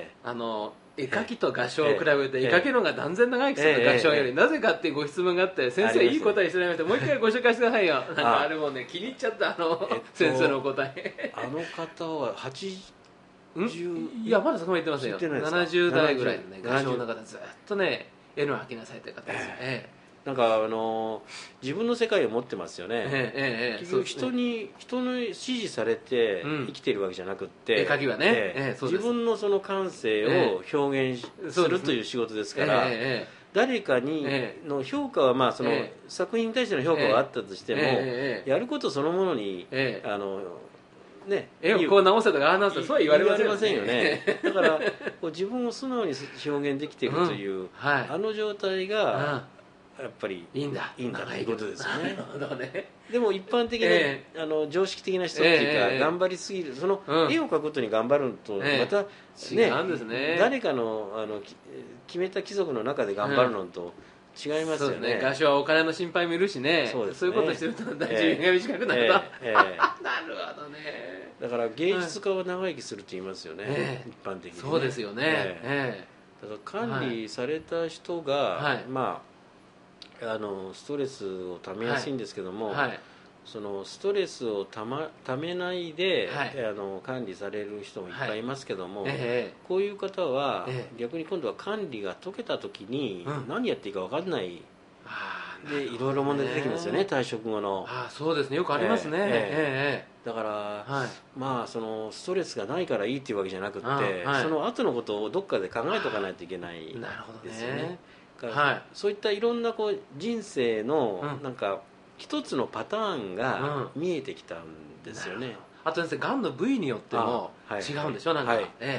絵描きと画商を比べて絵描きの方が断然長生きする画商よりなぜかっていうご質問があって、先生いい答えしてないのでもう一回ご紹介してくださいよ。なんかあれもね気に入っちゃった、先生のお答え。 あの方は80、 いやまだそこまで言ってませんよ。70代ぐらいのね画商の方でずっとね絵の描きなさいという方ですよ。 なんか自分の世界を持ってますよね。結局人に指示されて生きてるわけじゃなくって、 絵描きはね、 自分のその感性を表現するという仕事ですから、誰かの評価はまあその作品に対しての評価はあったとしても、やることそのものに絵をこう直せとかああ直せとかそうは言われませんよね。だから自分を素直に表現できているというあの状態がやっぱりいいんだということですよね。でも一般的な常識的な人っていうか頑張りすぎる、その絵を描くことに頑張るとまたね誰かの決めた規則の中で頑張るのと違いますよね。 画商はお金の心配もいるしね、そういうことしてると寿命が短くなると。なるほどね。 だから芸術家は長生きすると言いますよね、一般的に。 そうですよね。 だから管理された人がまあストレスをためやすいんですけども、そのストレスをためないで、管理される人もいっぱいいますけども、こういう方は、逆に今度は管理が解けた時に何やっていいか分かんない、でいろいろ問題出てきますよね、退職後の。 そうですね、よくありますね。 だから、まあそのストレスがないからいいっていうわけじゃなくって、その後のことをどっかで考えておかないといけないですよね。そういったいろんなこう人生のなんか一つのパターンが見えてきたんですよね。 あと先生、がんの部位によっても違うんでしょ、なんか。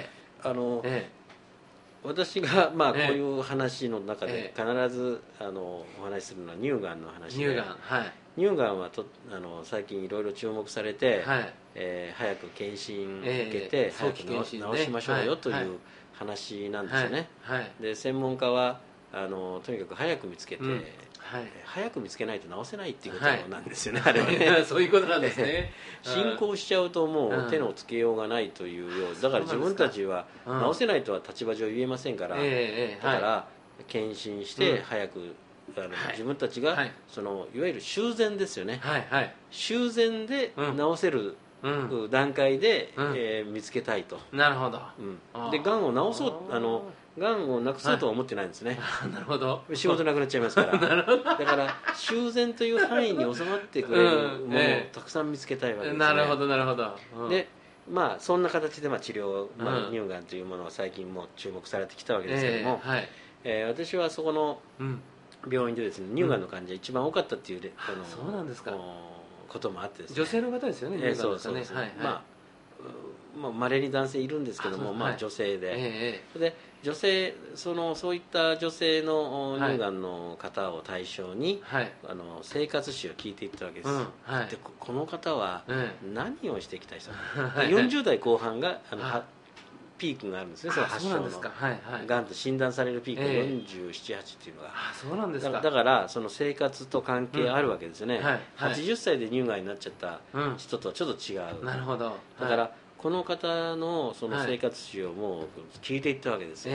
私がまあこういう話の中で必ずお話しするのは乳がんの話で、乳がんは最近いろいろ注目されて、早く検診受けて早く治しましょうよという話なんですよね。で専門家はとにかく早く見つけてはい、 早く見つけないと治せないっていうことなんですよね、あれはねそういうことなんですね進行しちゃうともう手のつけようがないというようだから自分たちは治せないとは立場上言えませんから、だから検診して早く自分たちがそのいわゆる修繕ですよね、修繕で治せる段階で見つけたいと。 なるほど。 でがんを治そうがんをなくそうとは思ってないんですね。 なるほど。 仕事なくなっちゃいますからだから修繕という範囲に収まってくれるものをたくさん見つけたいわけですね。 なるほどなるほど。 でまあそんな形で治療、乳がんというものは最近も注目されてきたわけですけども、私はそこの病院でですね乳がんの患者一番多かったっていうそうなんですか。 こともあってですね、 女性の方ですよね、 そうそうですね、まれに男性いるんですけども、女性で、で女性そういった女性の乳がんの方を対象に、生活史を聞いていったわけです、でこの方は何をしてきた人か、40代後半がピークがあるんですね、その発症のがんと診断されるピークが47、8っていうのが、 そうなんですか。 だからその生活と関係あるわけですよね、80歳で乳がんになっちゃった人とはちょっと違う、 なるほど。 だからこの方のその生活史をもう聞いていったわけですよ、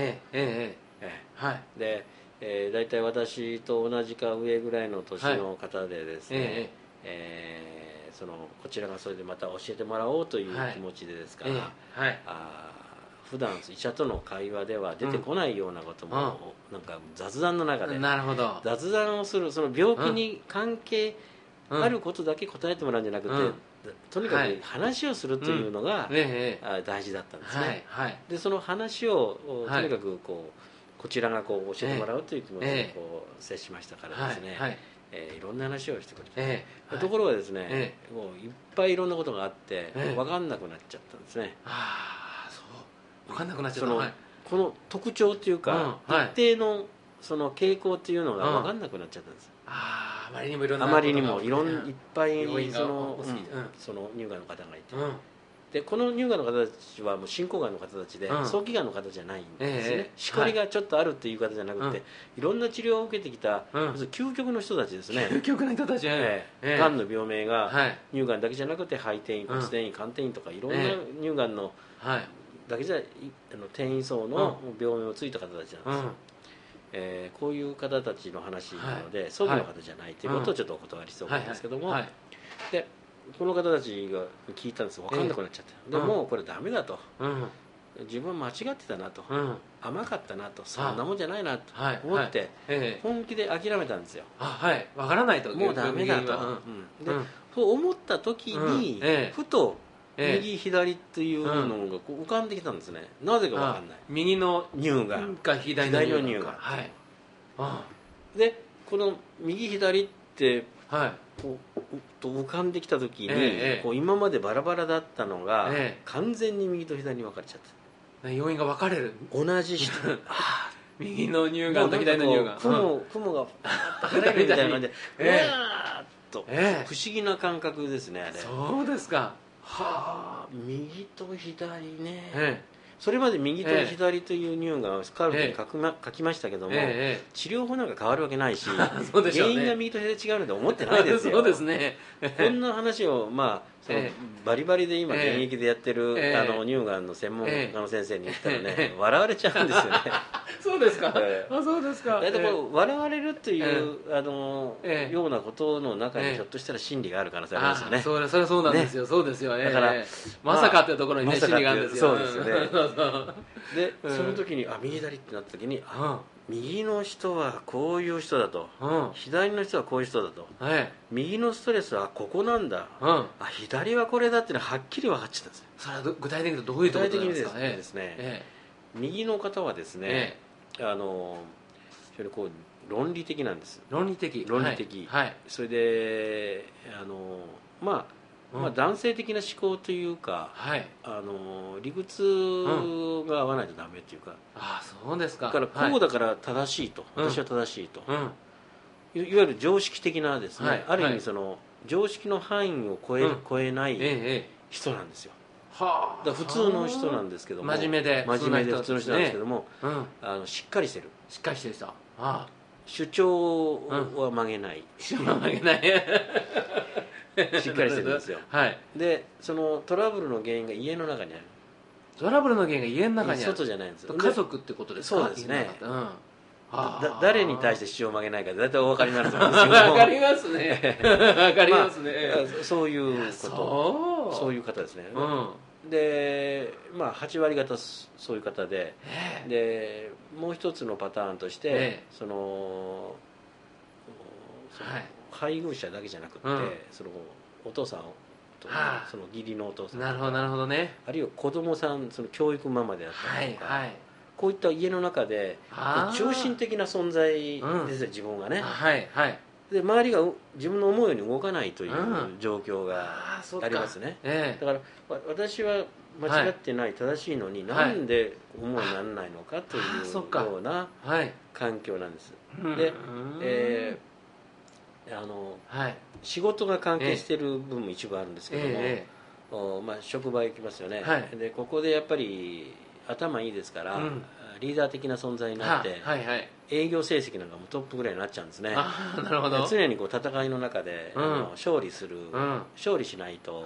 で大体私と同じか上ぐらいの年の方でですね、こちらがそれでまた教えてもらおうという気持ちでですから、普段医者との会話では出てこないようなことも、なんか雑談の中で雑談をする、その病気に関係あることだけ答えてもらうんじゃなくて、とにかく話をするというのが大事だったんですね。でその話をとにかくこちらが教えてもらうという気持ちで接しましたからですね、いろんな話をしてくれて、ところがですね、もういっぱいいろんなことがあって分かんなくなっちゃったんですね。 分かんなくなっちゃった。 この特徴というか、一定のその傾向っていうのが分かんなくなっちゃったんです。 あまりにもいろんな、 いっぱいその乳がんの方がいて、でこの乳がんの方たちはもう進行がんの方たちで、早期がんの方じゃないんですよね。しこりがちょっとあるっていう方じゃなくて、いろんな治療を受けてきた究極の人たちですね。 究極の人たち、 がんの病名が乳がんだけじゃなくて肺転移、骨転移、肝転移とかいろんな乳がんのだけじゃ転移層の病名をついた方たちなんですよ。こういう方たちの話なので、早期の方じゃないということをちょっとお断りしておくんですけども、でこの方たちが聞いたんです。分かんなくなっちゃって、でもうこれダメだと、自分は間違ってたなと、甘かったなと、そんなもんじゃないなと思って本気で諦めたんですよ。 分からないと、 もうダメだと。でそう思った時にふと右左っていうのが浮かんできたんですね。なぜか分かんない。 右の乳がんか左の乳がんでこの右左って浮かんできた時に今までバラバラだったのが完全に右と左に分かれちゃった。 要因が分かれる。 同じ人右の乳がんと左の乳がん、 雲が離れるみたいな感じでうわーっと不思議な感覚ですね、あれ。 そうですか。 右と左ね、それまで右と左という乳がんスカルプに書きましたけども、治療法なんか変わるわけないし、原因が右と左違うので思ってないですよ。 そうですね。 こんな話をバリバリで今現役でやってる乳がんの専門家の先生に言ったらね、笑われちゃうんですよね。 そうですか。そうですか。 大体笑われるというようなことの中にひょっとしたら真理がある可能性ありますよね。 それはそうなんですよ。そうですよ。だからまさかっていうところにね真理があるんですよ。 そうですよね。でその時に右左ってなった時に右の人はこういう人だと、左の人はこういう人だと、右のストレスはここなんだ、左はこれだっていうのははっきり分かっちゃったんですよ。 それは具体的にどういうところなんですか。 具体的にですね、右の方はですね、非常に論理的なんです。 論理的。 それで男性的な思考というか、理屈が合わないとダメというか、 そうですか。 だからこうだから正しいと、私は正しいと、いわゆる常識的なですね、ある意味その常識の範囲を超えない人なんですよ。だから普通の人なんですけども、 真面目で普通の人なんですけども、しっかりしてる。 しっかりしてる人。 主張は曲げない、 主張は曲げないしっかりしてるんですよ。 はい、 でそのトラブルの原因が家の中にある。 トラブルの原因が家の中にある。 外じゃないんですよ。 家族ってことですか？ そうですね。 誰に対して主張を曲げないか大体お分かりになると思うんですよ。分かりますね。分かりますね。 そういうこと、そういう方ですね。でまあ8割方そういう方で、でもう一つのパターンとして、その配偶者だけじゃなくて、そのお父さんとその義理のお父さんとか、 なるほどね。 あるいは子供さん、その教育ママであったりとか、こういった家の中で中心的な存在ですよ、自分がね。で周りが自分の思うように動かないという状況がありますね。だから私は間違ってない、正しいのになんで思うようにならないのかというような環境なんです。で、仕事が関係している部分も一部あるんですけども、まあ、職場行きますよね。でここでやっぱり頭いいですから、リーダー的な存在になって、営業成績なんかもトップぐらいになっちゃうんですね。 なるほど。 常にこう戦いの中で、勝利しないと、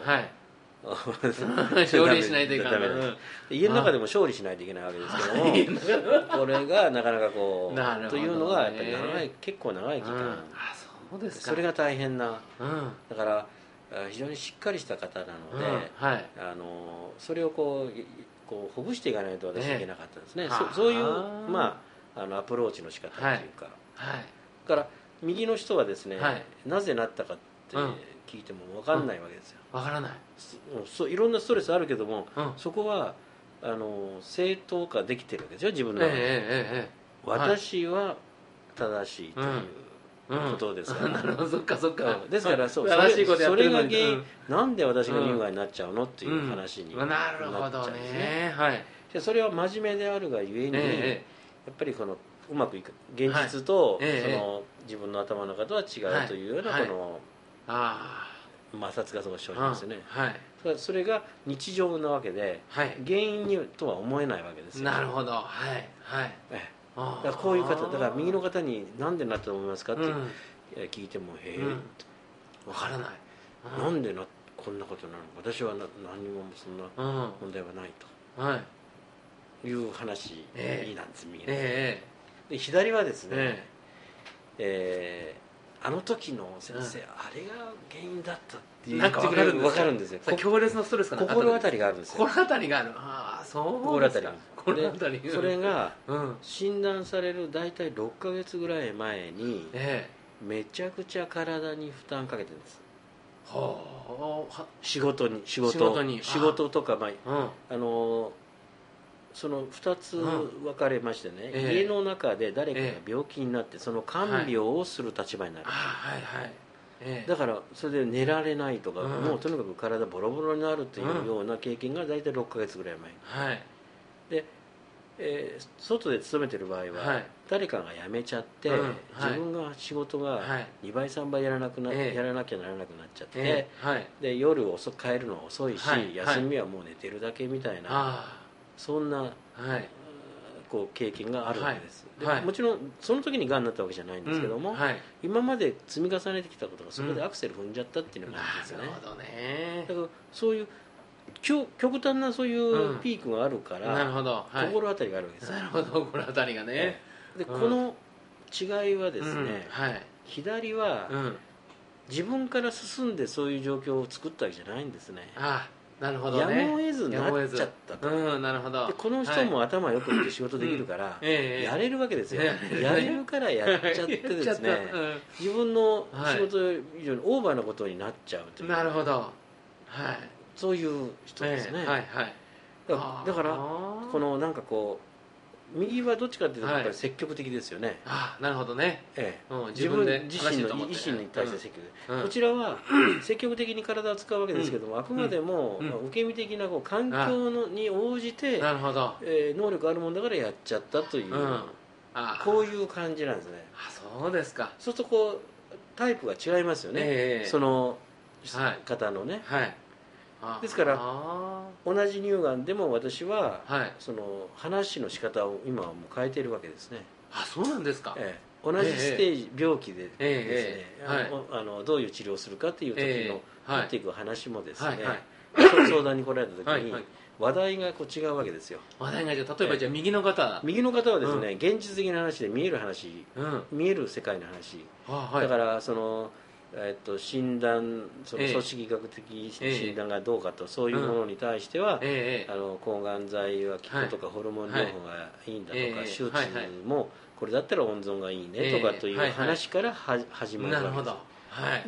勝利しないといけない。 家の中でも勝利しないといけないわけですけども、これがなかなかこうというのがやっぱり結構長い期間、それが大変な、だから非常にしっかりした方なので、それをこうほぐしていかないと私はいけなかったんですね。そういうまあアプローチの仕方というか、だから右の人はですね、なぜなったかって聞いても分かんないわけですよ。 分からない。 いろんなストレスあるけども、そこは正当化できてるわけですよ、自分の中で。私は正しいということですから。 なるほど、そっかそっか。 ですからそれが原因、なんで私が乳がんになっちゃうのっていう話になっちゃうんですね。それは真面目であるがゆえに、やっぱりこのうまくいく現実とその自分の頭の中とは違うというようなこの摩擦が生じますよね。それが日常なわけで、原因にとは思えないわけですよ。 なるほど。 だからこういう方だから右の方に何でなったと思いますかって聞いても分からない。 なんでこんなことなのか、私は何もそんな問題はないという話なんです、右の方で。左はですね、あの時の先生、あれが原因だったって言ってくれる。分かるんですよ。 強烈なストレスかな。 心当たりがあるんですよ。 心当たりがある。そうですか。 それが診断される大体6ヶ月ぐらい前にめちゃくちゃ体に負担かけてるんです。仕事とか、その2つ分かれましてね、家の中で誰かが病気になってその看病をする立場になる。だからそれで寝られないとか、もうとにかく体ボロボロになるというような経験が大体6ヶ月ぐらい前に。で外で勤めてる場合は誰かが辞めちゃって、自分が仕事が2倍3倍やらなきゃならなくなっちゃって、で夜遅く帰るのは遅いし、休みはもう寝てるだけみたいな、そんなこう経験があるわけです。もちろんその時にがんになったわけじゃないんですけども、今まで積み重ねてきたことがそこでアクセル踏んじゃったっていうのがあるんですよね。 なるほどね。 だからそういう極端なそういうピークがあるから、心当たりがあるわけです。 なるほど、心当たりがね。 でこの違いはですね、左は自分から進んでそういう状況を作ったわけじゃないんですね。 なるほどね。 やむを得ずなっちゃったと。 なるほど。 でこの人も頭よくって仕事できるからやれるわけですよ。やれるからやっちゃってですね、自分の仕事以上にオーバーなことになっちゃうという。 なるほど。 そういう人ですね。だからこのなんかこう右はどっちかっていうとやっぱり積極的ですよね。 なるほdoね。 自分自身の意思に対して積極的。こちらは積極的に体を使うわけですけども、あくまでも受け身的なこう環境に応じて能力あるもんだからやっちゃったという、こういう感じなんですね。 そうですか。 そうするとこうタイプが違いますよね。その方のね。ですから同じ乳がんでも私はその話の仕方を今はもう変えているわけですね。 そうなんですか。 同じステージ、病気でですね、どういう治療をするかっていう時の持っていく話もですね、相談に来られた時に話題がこう違うわけですよ。 話題が例えばじゃあ右の方はですね、現実的な話で見える話、見える世界の話、だからその診断、その組織学的診断がどうかと、そういうものに対しては、抗がん剤は効くとか、ホルモン療法がいいんだとか、手術もこれだったら温存がいいねとかという話から始まるわけです。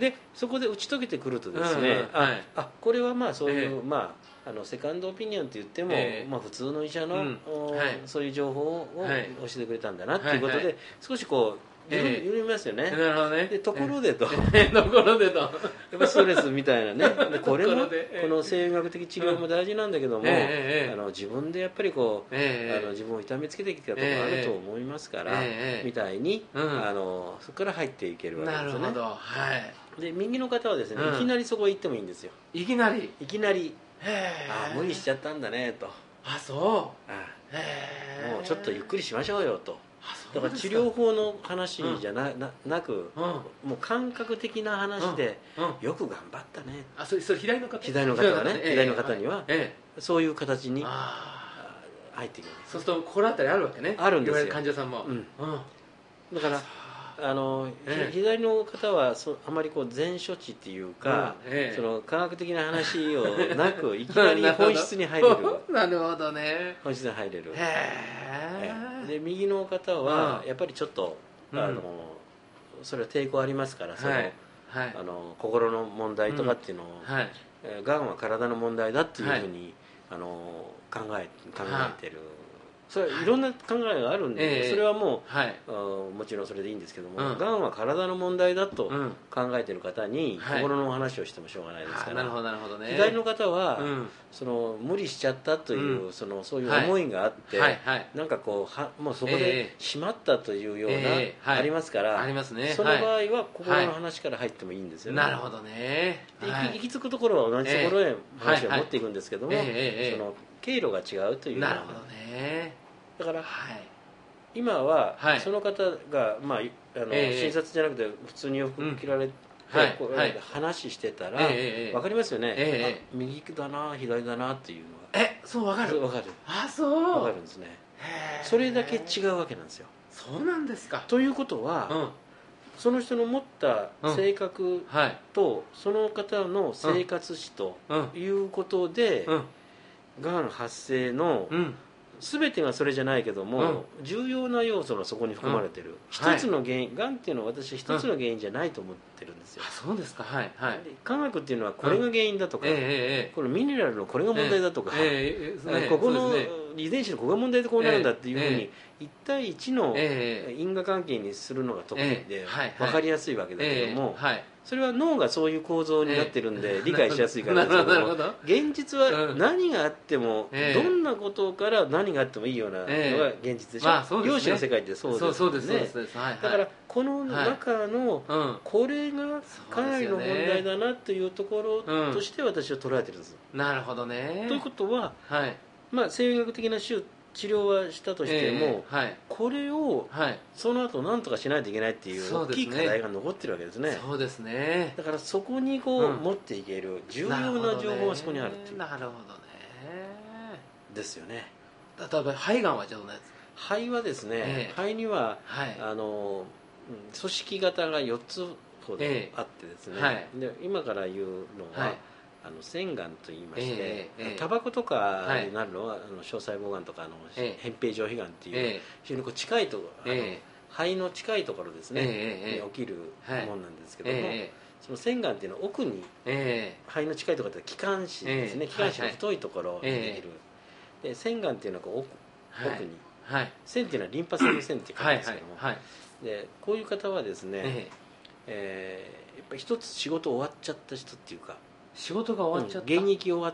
でそこで打ち解けてくるとですね、これはまあそういう、セカンドオピニオンと言っても、普通の医者の、そういう情報を教えてくれたんだなっていうことで、少しこう緩みますよね。 なるほどね。 でところでとところでとやっぱストレスみたいなね。でこれもこの生理学的治療も大事なんだけども、自分でやっぱりこう、自分を痛めつけてきたところがあると思いますから、みたいに、そこから入っていけるわけですよね。 なるほど。 で右の方はですね、いきなりそこへ行ってもいいんですよ。 いきなり無理しちゃったんだねと。 そう。 もうちょっとゆっくりしましょうよと。だから治療法の話じゃなく、もう感覚的な話で、よく頑張ったね。 それ左の方はね、左の方にはそういう形に入っていくわけです。 そうすると心当たりあるわけね。 あるんですよ、 患者さんも。 だから左の方はあまりこう前処置っていうか、その科学的な話をなくいきなり本質に入れるなるほどね。 本質に入れる。で右の方はやっぱりちょっと、それは抵抗ありますから、その、心の問題とかっていうのを、がんは体の問題だっていうふうに考えてる。それはいろんな考えがあるんで、それはもう、もちろんそれでいいんですけども、がんは体の問題だと考えている方に心の話をしてもしょうがないですから。左の方は、その無理しちゃったという、そういう思いがあって、なんかこうもうそこでしまったというような、ありますから、その場合は心の話から入ってもいいんですよね。 なるほどね。 行き着くところは同じところへ話を持っていくんですけども、その経路が違うという。 なるほどね。 だから、今はその方が、診察じゃなくて普通に洋服着られて、話してたら分かりますよね。右だな左だなっていうのは。 そう分かる。 分かる。 そう分かるんですね。それだけ違うわけなんですよ。 そうなんですか。 ということは、その人の持った性格と、その方の生活史ということで、がん発生の全てがそれじゃないけども、重要な要素がそこに含まれてる。一つの原因、がんっていうのは私は一つの原因じゃないと思ってるんですよ。 そうですか。 科学っていうのはこれが原因だとか、このミネラルのこれが問題だとか、ここの遺伝子のここが問題でこうなるんだっていうふうに1対1の因果関係にするのが得意で分かりやすいわけだけども、それは脳がそういう構造になってるんで理解しやすいからですけども、現実は何があっても、どんなことから何があってもいいようなのが現実でしょ。量子の世界ってそうですね。だからこの中のこれがかなりの問題だなというところとして私は捉えてるんです。 なるほどね。 ということは、生理学的な治療はしたとしても、これをその後何とかしないといけないっていう大きい課題が残ってるわけですね。 そうですね。 だからそこにこう持っていける重要な情報がそこにあるっていう。 なるほどね。 ですよね。 例えば肺がんはどうなんですか。 肺はですね、肺には組織型が4つほどあってですね、で今から言うのは腺がんといいまして、タバコとかになるのは小細胞がんとか扁平上皮がんっていう非常にこう近いところ、肺の近いところですね、起きるものなんですけども、その腺がんっていうのは奥に、肺の近いところって気管支ですね、気管支の太いところにできる。で腺がんっていうのはこう奥に、腺っていうのはリンパ腺の腺って書くんですけども、でこういう方はですね、やっぱり一つ仕事終わっちゃった人っていうか、 仕事が終わっちゃった、 現役終わって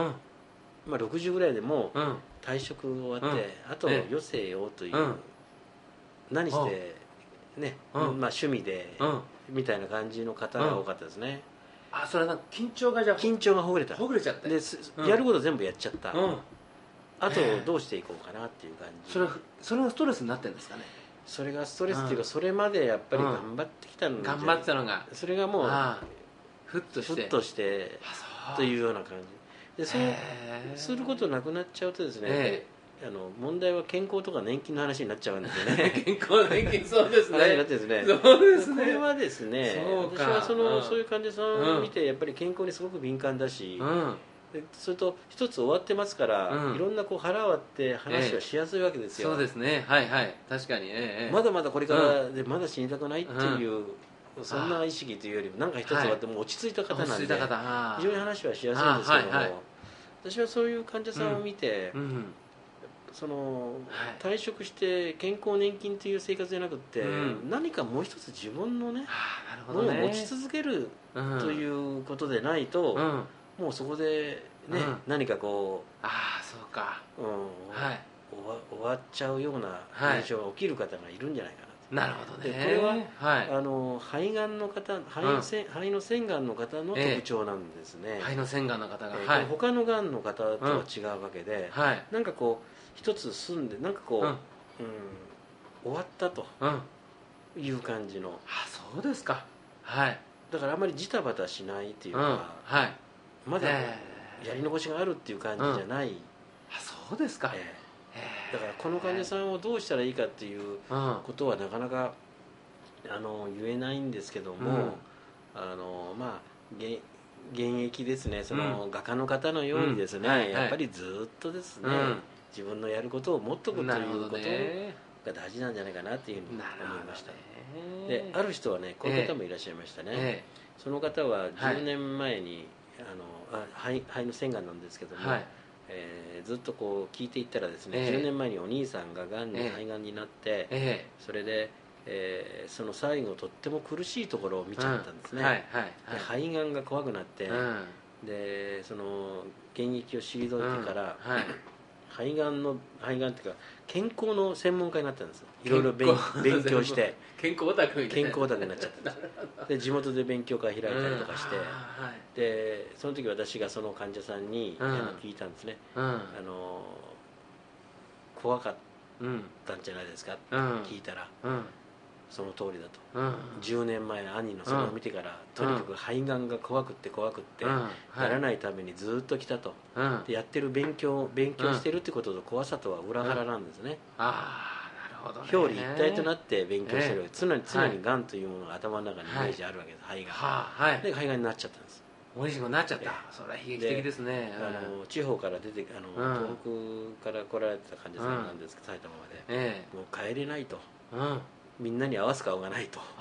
、60ぐらいでも退職終わって、あと余生をという、何してね、趣味でみたいな感じの方が多かったですね。 それは緊張がほぐれた、 ほぐれちゃって、 やること全部やっちゃった、あとどうしていこうかなっていう感じ。 それはストレスになってるんですかね。 それがストレスっていうか、それまでやっぱり頑張ってきたの頑張ってたのがそれがもうふっとしてというような感じで、そうすることなくなっちゃうとですね、問題は健康とか年金の話になっちゃうんですよね。 健康年金、そうですね。 話になってですね。 そうですね。 これはですね、私はそういう患者さんを見てやっぱり健康にすごく敏感だし、それと一つ終わってますから、いろんな腹割って話はしやすいわけですよ。 そうですね。はいはい。確かに。 まだまだこれからでまだ死にたくないっていうそんな意識というよりも、なんか一つ終わってもう落ち着いた方なんで、非常に話はしやすいんですけども、私はそういう患者さんを見て、退職して健康年金という生活じゃなくて、何かもう一つ自分のねものを持ち続けるということでないと、もうそこでね、何かそうか、 終わっちゃうような現象が起きる方がいるんじゃないかなと。 なるほどね。 でこれは、肺がんの方、肺の腺がんの方の特徴なんですね。 肺の腺がんの方が、 他のがんの方とは違うわけで、なんか一つ済んでなんか終わったという感じの。 そうですか。 だからあまりジタバタしないっていうか、まだやり残しがあるっていう感じじゃない。 そうですか。 だからこの患者さんをどうしたらいいかっていうことはなかなか言えないんですけども、現役ですね、画家の方のようにですね、やっぱりずっとですね、自分のやることを持っとくということが大事なんじゃないかなっていうふうに思いました。である人はね、こういう方もいらっしゃいましたね。その方は10年前に肺の腺がんなんですけども、ずっと聞いていったらですね、10年前にお兄さんが肺がんになって、それで、その最後とっても苦しいところを見ちゃったんですね。で肺がんが怖くなって、でその現役を退いてから、肺がんっていうか健康の専門家になったんです。いろいろ勉強して健康オタクになっちゃったんですで地元で勉強会開いたりとかして、でその時私がその患者さんに聞いたんですね。怖かったんじゃないですかって聞いたら、その通りだと、10年前兄のそれを見てから、とにかく肺がんが怖くってならないためにずっと来たと、でやってる勉強してるってことと怖さとは裏腹なんですね。表裏一体となって勉強してるわけで、常にがんというものが頭の中にイメージあるわけです。肺がで肺がんになっちゃったんです。 お医者になっちゃった。それは悲劇的ですね。 地方から出て東北から来られてた患者さんなんですけど、埼玉までもう帰れないと、みんなに合わす顔がないと。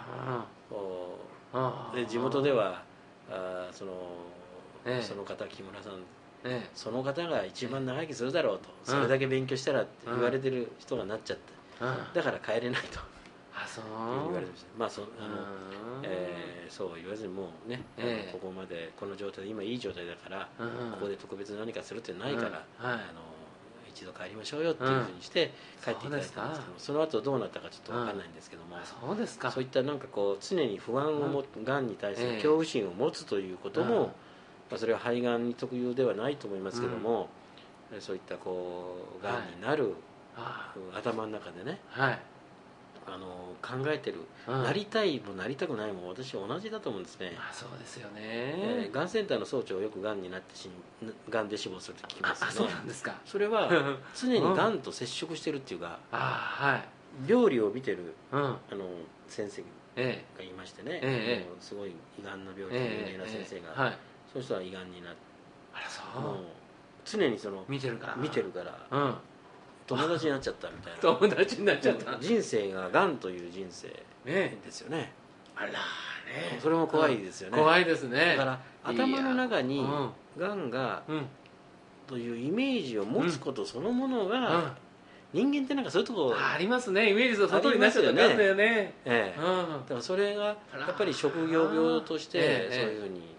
で地元ではその方、木村さん、その方が一番長生きするだろうと、それだけ勉強したらって言われてる人がなっちゃって、だから帰れないと言われてました。そう言わずにもうね、ここまでこの状態で今いい状態だから、ここで特別何かするってないから、一度帰りましょうよっていうふうにして帰っていただいたんですけど、その後どうなったかちょっと分かんないんですけども、そういったなんか常に不安をがんに対する恐怖心を持つということも、それは肺がんに特有ではないと思いますけども、そういったがんになる頭の中でね、考えてる、なりたいもなりたくないも私同じだと思うんですね。 そうですよね。 がんセンターの総長をよくがんになってがんで死亡すると聞きますよね。 そうなんですか。 それは常にがんと接触してるっていうか、病理を見てる先生がいましてね、すごい胃がんの病気で有名な先生が、その人は胃がんになって、常に見てるから友達になっちゃったみたいな。 友達になっちゃった。 人生ががんという人生ですよね。それも怖いですよね。 怖いですね。 だから頭の中にがんがというイメージを持つことそのものが、人間ってなんかそういうとこありますね。イメージの外になっちゃったがんだよね。 だからそれがやっぱり職業病としてそういうふうに、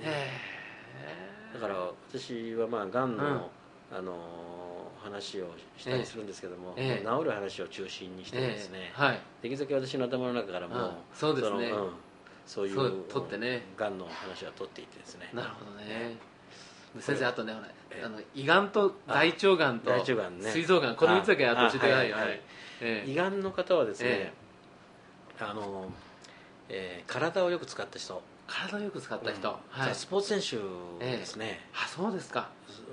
だから私はがんの話をしたりするんですけども、治る話を中心にしてですね、できるだけ私の頭の中からもそういう取ってね、 がんの話は取っていってですね。 なるほどね。 先生あとね胃がんと大腸がんと膵臓がん、この3つだけ教えてくださいよ。 胃がんの方はですね、体をよく使った人、 体をよく使った人、 スポーツ選手ですね。 あ、そうですか。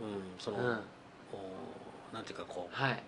なんていうかこう、もう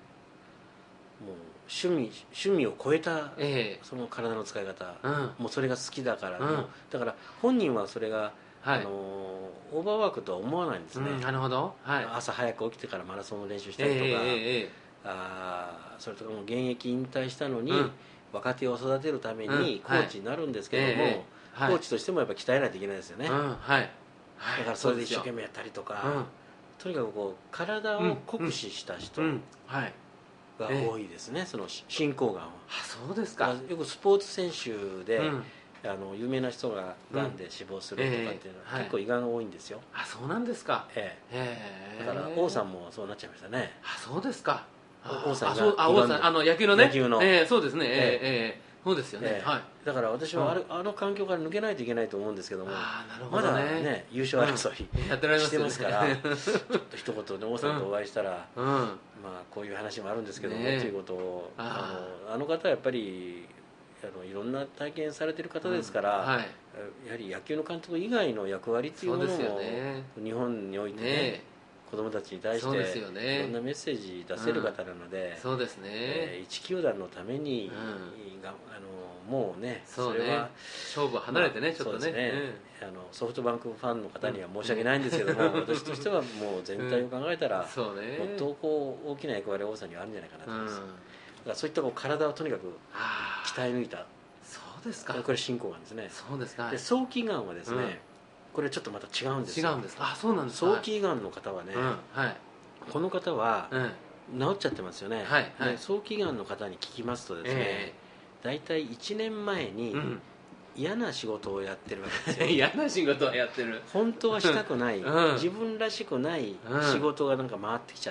趣味を超えたその体の使い方、もうそれが好きだから、だから本人はそれがオーバーワークとは思わないんですね。 なるほど。 朝早く起きてからマラソンの練習したりとか、それとかもう現役引退したのに若手を育てるためにコーチになるんですけども、コーチとしてもやっぱ鍛えないといけないですよね。だからそれで一生懸命やったりとか、とにかくこう体を酷使した人が多いですね、その進行がんは。 そうですか。 よくスポーツ選手で有名な人ががんで死亡するとかっていうのは結構胃がんが多いんですよ。 あ、そうなんですか。 だから王さんもそうなっちゃいましたね。 あ、そうですか。 王さん王さん、野球のね。そうですね。そうですよね。 だから私はあの環境から抜けないといけないと思うんですけども、まだね優勝争いしてますから、ちょっと一言で王さんとお会いしたら、まあこういう話もあるんですけどもということを、あの方はやっぱりいろんな体験されてる方ですから、やはり野球の監督以外の役割っていうものを日本においてね、子供たちに対していろんなメッセージ出せる方なので、一球団のためにもうね、それは勝負離れてね、ちょっとね、 ソフトバンクファンの方には申し訳ないんですけども、私としてはもう全体を考えたらもっとこう大きな役割が王さんにはあるんじゃないかなと思います。だからそういった体をとにかく鍛え抜いた。 そうですか。 これ進行がんですね。 そうですか。 で早期がんはですね、これちょっとまた違うんですよ。 違うんですか。あ、そうなんですか。 早期がんの方はね、この方は治っちゃってますよね。早期がんの方に聞きますとですね、大体1年前に嫌な仕事をやってるわけですよ。 嫌な仕事をやってる。 本当はしたくない自分らしくない仕事がなんか回ってきちゃって、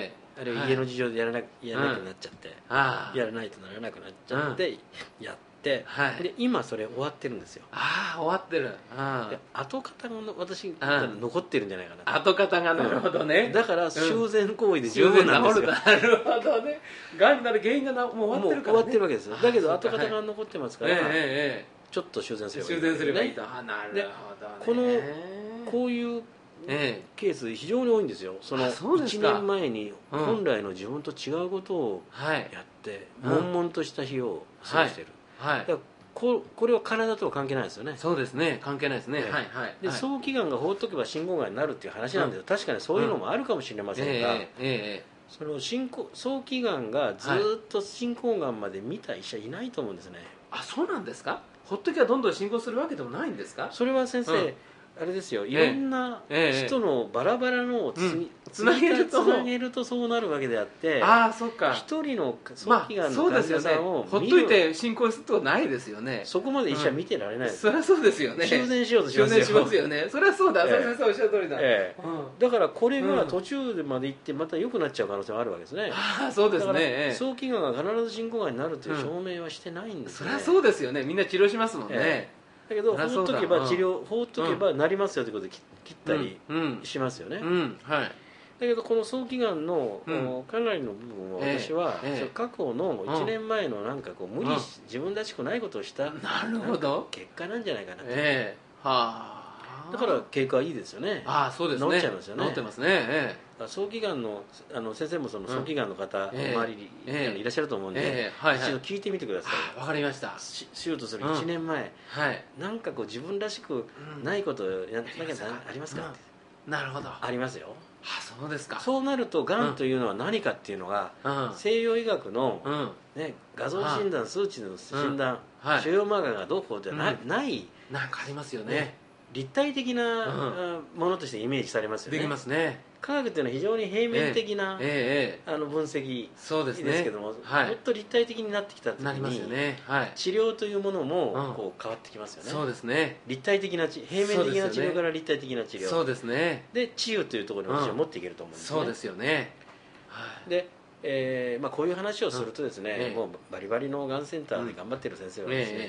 あるいは家の事情でやらなくなっちゃって、やらないとならなくなっちゃってやって、で今それ終わってるんですよ。 終わってる。 で跡形が私残ってるんじゃないかな。 跡形が、なるほどね。 だから修繕行為で十分なんですよ。 なるほどね。がんになる原因がもう終わってるからね。 終わってるわけですよ。だけど跡形が残ってますから、ちょっと修繕すればいいと。 なるほどね。こういうケース非常に多いんですよ。その1年前に本来の自分と違うことをやって悶々とした日を過ごしている。これは体とは関係ないですよね。 そうですね、関係ないですね。 で早期がんが放っておけば進行がんになるっていう話なんですよ。確かにそういうのもあるかもしれませんが、その早期がんがずっと進行がんまで見た医者いないと思うんですね。 あ、そうなんですか。ほっときゃどんどん進行するわけでもないんですか。 それは先生、あれですよ、いろんな人のバラバラのをつなげるとそうなるわけであって、 そうか、 一人の早期がんの患者さんをほっといて進行するってことないですよね。 そこまで医者見てられないです。 そりゃそうですよね。 修繕しようとしますよね。そりゃそうだ。先生おっしゃる通りだ。 だからこれが途中まで行ってまた良くなっちゃう可能性があるわけですね。 そうですね。 早期がんが必ず進行がんになるという証明はしてないんですね。 そりゃそうですよね。みんな治療しますもんね。 だけど放っとけば放っとけばなりますよということで切ったりしますよね。だけどこの早期がんのかなりの部分は私は過去の1年前のなんかこう無理し自分らしくないことをした結果なんじゃないかなと。だから経過はいいですよね。 そうですね。 治っちゃいますよね。 治ってますね。 早期がんの先生もその早期がんの方周りにいらっしゃると思うんで、一度聞いてみてください。 わかりました。 しようとする1年前、なんかこう自分らしくないことをやらなきゃありますかって。 なるほど。 ありますよ。 そうですか。 そうなるとがんというのは何かっていうのが西洋医学の画像診断、数値の診断、腫瘍マーカーがどうこうじゃないなんかありますよね。 立体的なものとしてイメージされますよね。 できますね。 科学というのは非常に平面的な分析ですけども、もっと立体的になってきた時に治療というものもこう変わってきますよね。 そうですね。 立体的な平面的な治療から立体的な治療、 そうですね。 で治癒というところに私は持っていけると思うんですね。 そうですよね。 でこういう話をするとですね、もうバリバリのがんセンターで頑張っている先生はですね、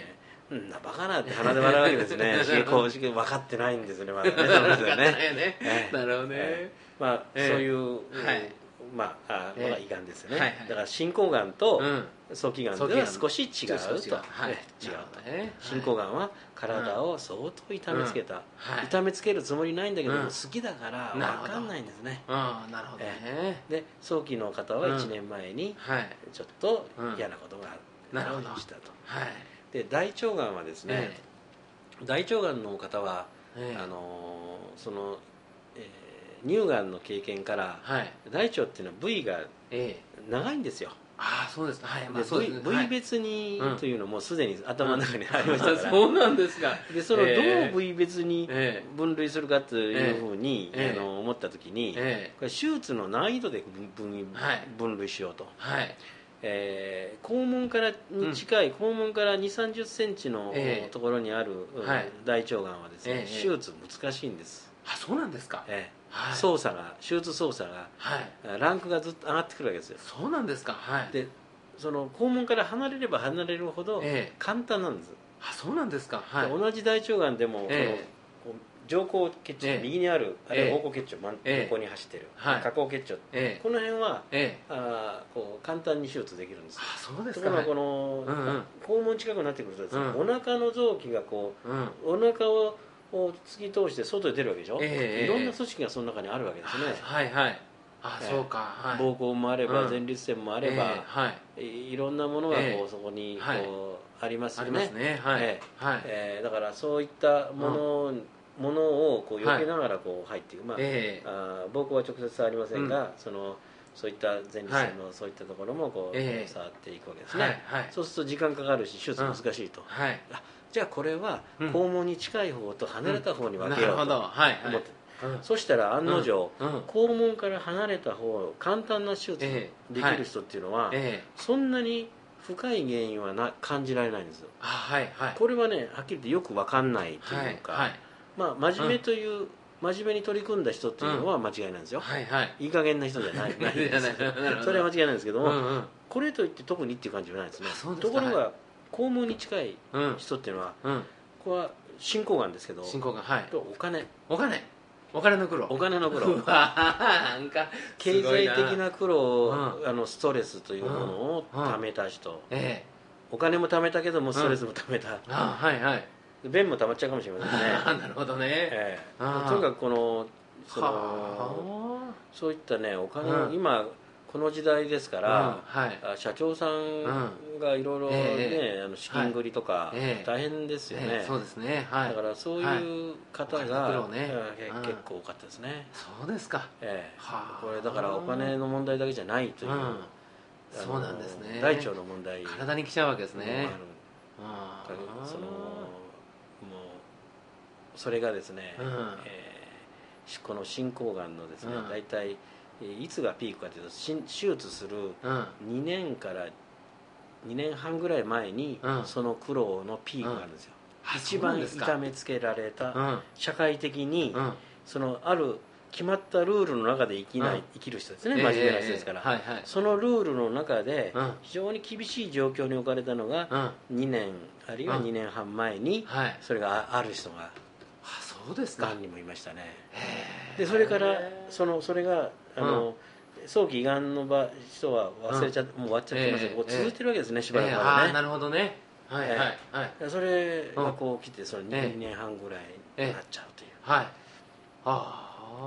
んなバカなって鼻で笑うわけですねこう分かってないんですよねまだねそうですよねなるほどね、 まあそういう、まあのが胃がんですよね、だから進行がんと早期がんでは少し違うと、違うと、進行がんは体を相当痛めつけた、痛めつけるつもりないんだけども好きだから分かんないんですね。 なるほどね。 で早期の方は1年前にちょっと嫌なことがしたと。で大腸がんはですね、大腸がんの方はその乳がんの経験から、大腸っていうのは部位が長いんですよ。 そうですね。 部位別にというのもすでに頭の中にありましたからそうなんですか。 でそのどう部位別に分類するかというふうに思った時に、これ手術の難易度で分類しようと。肛門からに近い、肛門から2、30センチのところにある大腸がんはですね、手術難しいんです。 そうなんですか。 操作が、手術操作が、ランクがずっと上がってくるわけですよ。 そうなんですか。 でその肛門から離れれば離れるほど簡単なんです。 そうなんですか。 同じ大腸がんでも上行結腸、右にあるあるいは方向結腸、横に走ってる下行結腸、この辺はこう簡単に手術できるんです。 そうですか。 ところがこの肛門近くなってくるとですね、お腹の臓器がこうお腹を突き通して外に出るわけでしょ。いろんな組織がその中にあるわけですね。 そうか。 膀胱もあれば前立腺もあれば、いろんなものがこうそこにこうありますよね。だからそういったものをこう避けながらこう入っていく、膀胱は直接触りませんが、そういった前立腺のそういったところもこう触っていくわけですね。そうすると時間かかるし手術難しいと。じゃあこれは肛門に近い方と離れた方に分けようと思って、そしたら案の定、肛門から離れた方簡単な手術できる人っていうのはそんなに深い原因は感じられないんですよ。これはねはっきり言ってよく分かんないというか、真面目という真面目に取り組んだ人っていうのは間違いなんですよ。いい加減な人じゃないですそれは間違いないんですけども、これといって特にっていう感じじゃないですね。ところが肛門に近い人っていうのは、これは進行がんですけど、お金の苦労、なんか経済的な苦労、ストレスというものをためた人、お金もためたけどもストレスもためた、便もたまっちゃうかもしれませんね。 なるほどね。 とにかくそういったねお金を今この時代ですから、社長さんがいろいろね資金繰りとか大変ですよね。 そうですね。 だからそういう方が結構多かったですね。 そうですか。 これだからお金の問題だけじゃないという、 そうなんですね。 大腸の問題、 体に来ちゃうわけですね。 それがですね、この進行がんのですね、大体いつがピークかというと手術する2年から2年半ぐらい前にその苦労のピークがあるんですよ。一番痛めつけられた、社会的にそのある決まったルールの中で生きる人ですね、真面目な人ですから、そのルールの中で非常に厳しい状況に置かれたのが2年あるいは2年半前にそれがある人ががんにもいましたね。でそれからそれが早期胃がんの人は忘れちゃって、もう終わっちゃってますけど、続いてるわけですね、しばらくまでね。 なるほどね。 それがこう来てその2年半ぐらいになっちゃうという。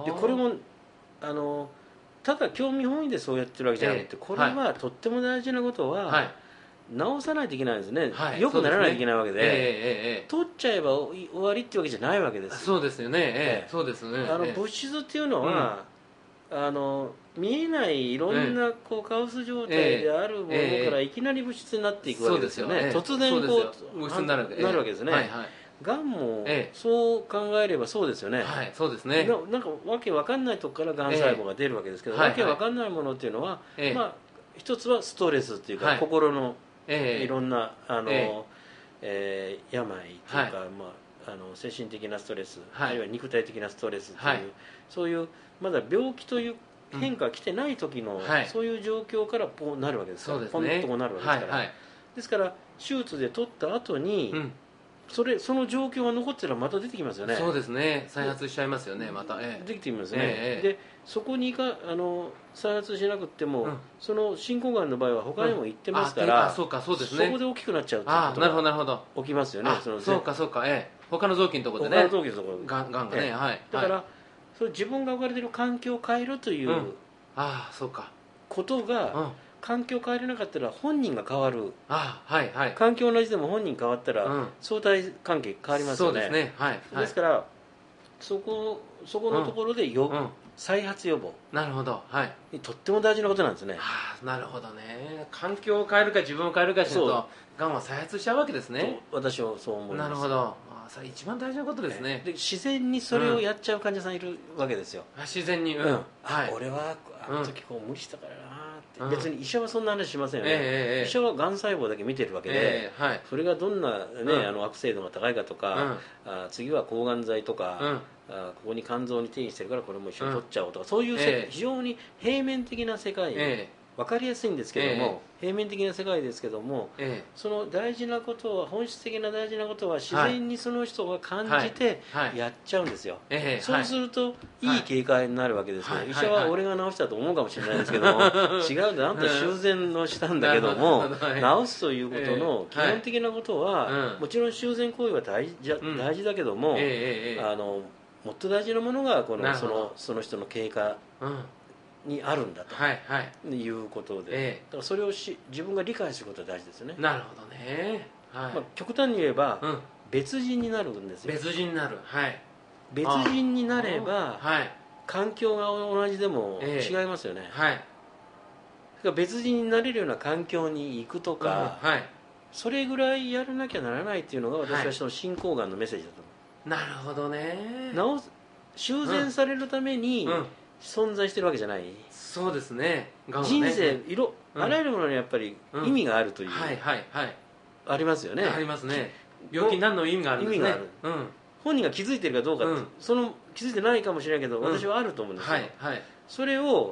でこれもただ興味本位でそうやってるわけじゃなくて、これはとっても大事なことは直さないといけないんですね。よくならないといけないわけで、取っちゃえば終わりってわけじゃないわけです。 そうですよね。そうですね。 物質っていうのは見えないいろんなカオス状態であるものからいきなり物質になっていくわけですよね。突然物質になるわけですね。がんもそう考えればそうですよね。 そうですね。 なんかわけわかんないとこからがん細胞が出るわけですけど、わけわかんないものっていうのは一つはストレスっていうか心のいろんな病っていうか精神的なストレス、あるいは肉体的なストレスというそういうまだ病気という変化が来てない時のそういう状況からポンなるわけですから、ポンとこうなるわけですから、ですから手術で取った後にその状況が残ってたらまた出てきますよね。 そうですね、再発しちゃいますよね、また、 できてきますね、でそこに再発しなくても、その進行がんの場合は他にも行ってますから、 そうか、そうですね、 そこで大きくなっちゃうっていうことが起きますよね。 そうか、他の臓器のところでね、 他の臓器のところがんがね、 だからそれ自分が置かれている環境を変えるというそうかことが、環境を変えれなかったら本人が変わる、 環境同じでも本人変わったら相対関係変わりますよね。 そうですね、 ですからそこのところで再発予防、 なるほど、 とっても大事なことなんですね。 なるほどね、環境を変えるか自分を変えるかしないとがんは再発しちゃうわけですね。 私はそう思います。 なるほど、それ一番大事なことですね。 で自然にそれをやっちゃう患者さんいるわけですよ。 自然に、 俺はあの時無理したからなって、別に医者はそんな話しませんよね。医者はがん細胞だけ見てるわけで、それがどんな、悪性度が高いかとか、次は抗がん剤とか、ここに肝臓に転移してるからこれも一緒に取っちゃおうとか、そういう非常に平面的な世界、分かりやすいんですけども、平面的な世界ですけども、その大事なことは、本質的な大事なことは自然にその人が感じてやっちゃうんですよ。そうするといい経過になるわけですね。医者は俺が治したと思うかもしれないですけども、違うんだ、あんた修繕のしたんだけども、治すということの基本的なことは、もちろん修繕行為は大事だけども、もっと大事なものがその人の経過にあるんだということで、だからそれを自分が理解することが大事ですよね。 なるほどね、 極端に言えば、別人になるんですよ。 別人になる、 別人になれば、環境が同じでも違いますよね。だから別人になれるような環境に行くとか、それぐらいやらなきゃならないっていうのが、私はその進行がんのメッセージだと思う。 なるほどね。 修繕されるために存在してるわけじゃない、 そうですね、 人生あらゆるものにやっぱり意味があるという、ありますよね。 ありますね。病気に何の意味があるんですね。 本人が気づいてるかどうか、気づいてないかもしれないけど、私はあると思うんですよ。それを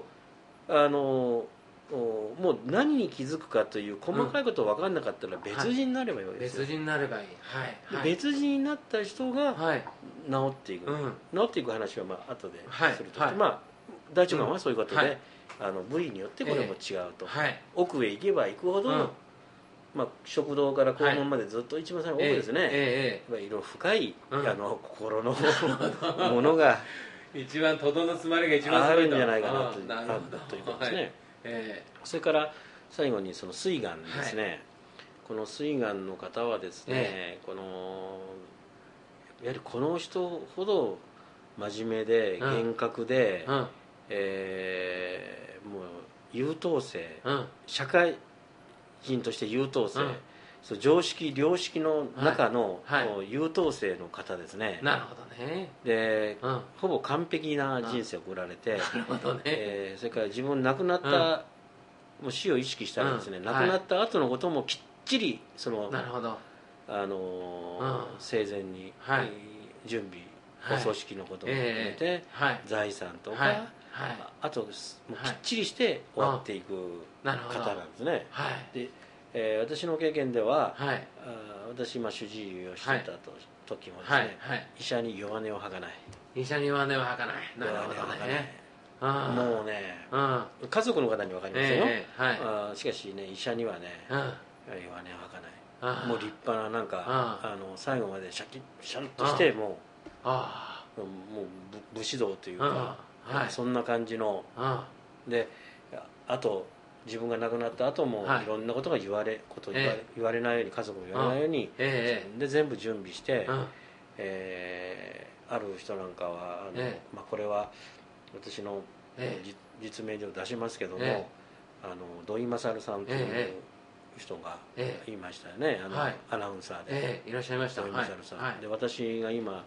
もう何に気づくかという細かいこと分かんなかったら別人になればいいわけですよ。 別人になればいい、 別人になった人が治っていく、治っていく話は後でするとして、大腸がんはそういうことで、部位によってこれも違うと、奥へ行けば行くほど、食道から肛門までずっと一番最後奥ですね、いろいろ深い心のものが一番とどのつまりが一番あるんじゃないかなということですね。それから最後にその膵がんですね、この膵がんの方はですね、やはりこの人ほど真面目で厳格で、もう優等生、社会人として優等生、常識良識の中の優等生の方ですね。 なるほどね。 で、ほぼ完璧な人生を送られて、 なるほどね。 それから自分亡くなった、もう死を意識したらですね、亡くなった後のこともきっちりなるほど、 生前に準備、お葬式のことも含めて財産とか、あともうきっちりして終わっていく方なんですね。で私の経験では、私今主治医をしてた時もですね、医者に弱音を吐かない。 医者に弱音を吐かない。なるほどね。 もうね、家族の方に分かりますよ。しかしね、医者にはね、弱音を吐かない。もう立派ななんか最後までシャンとしてもう武士道というか、そんな感じので、あと自分が亡くなった後もいろんなことが言われないように、家族も言われないように自分で全部準備して、ある人なんかはこれは私の実名で出しますけども、土井勝さんという人がいましたよね、アナウンサーで、 いらっしゃいました。 土井勝さんで、私が今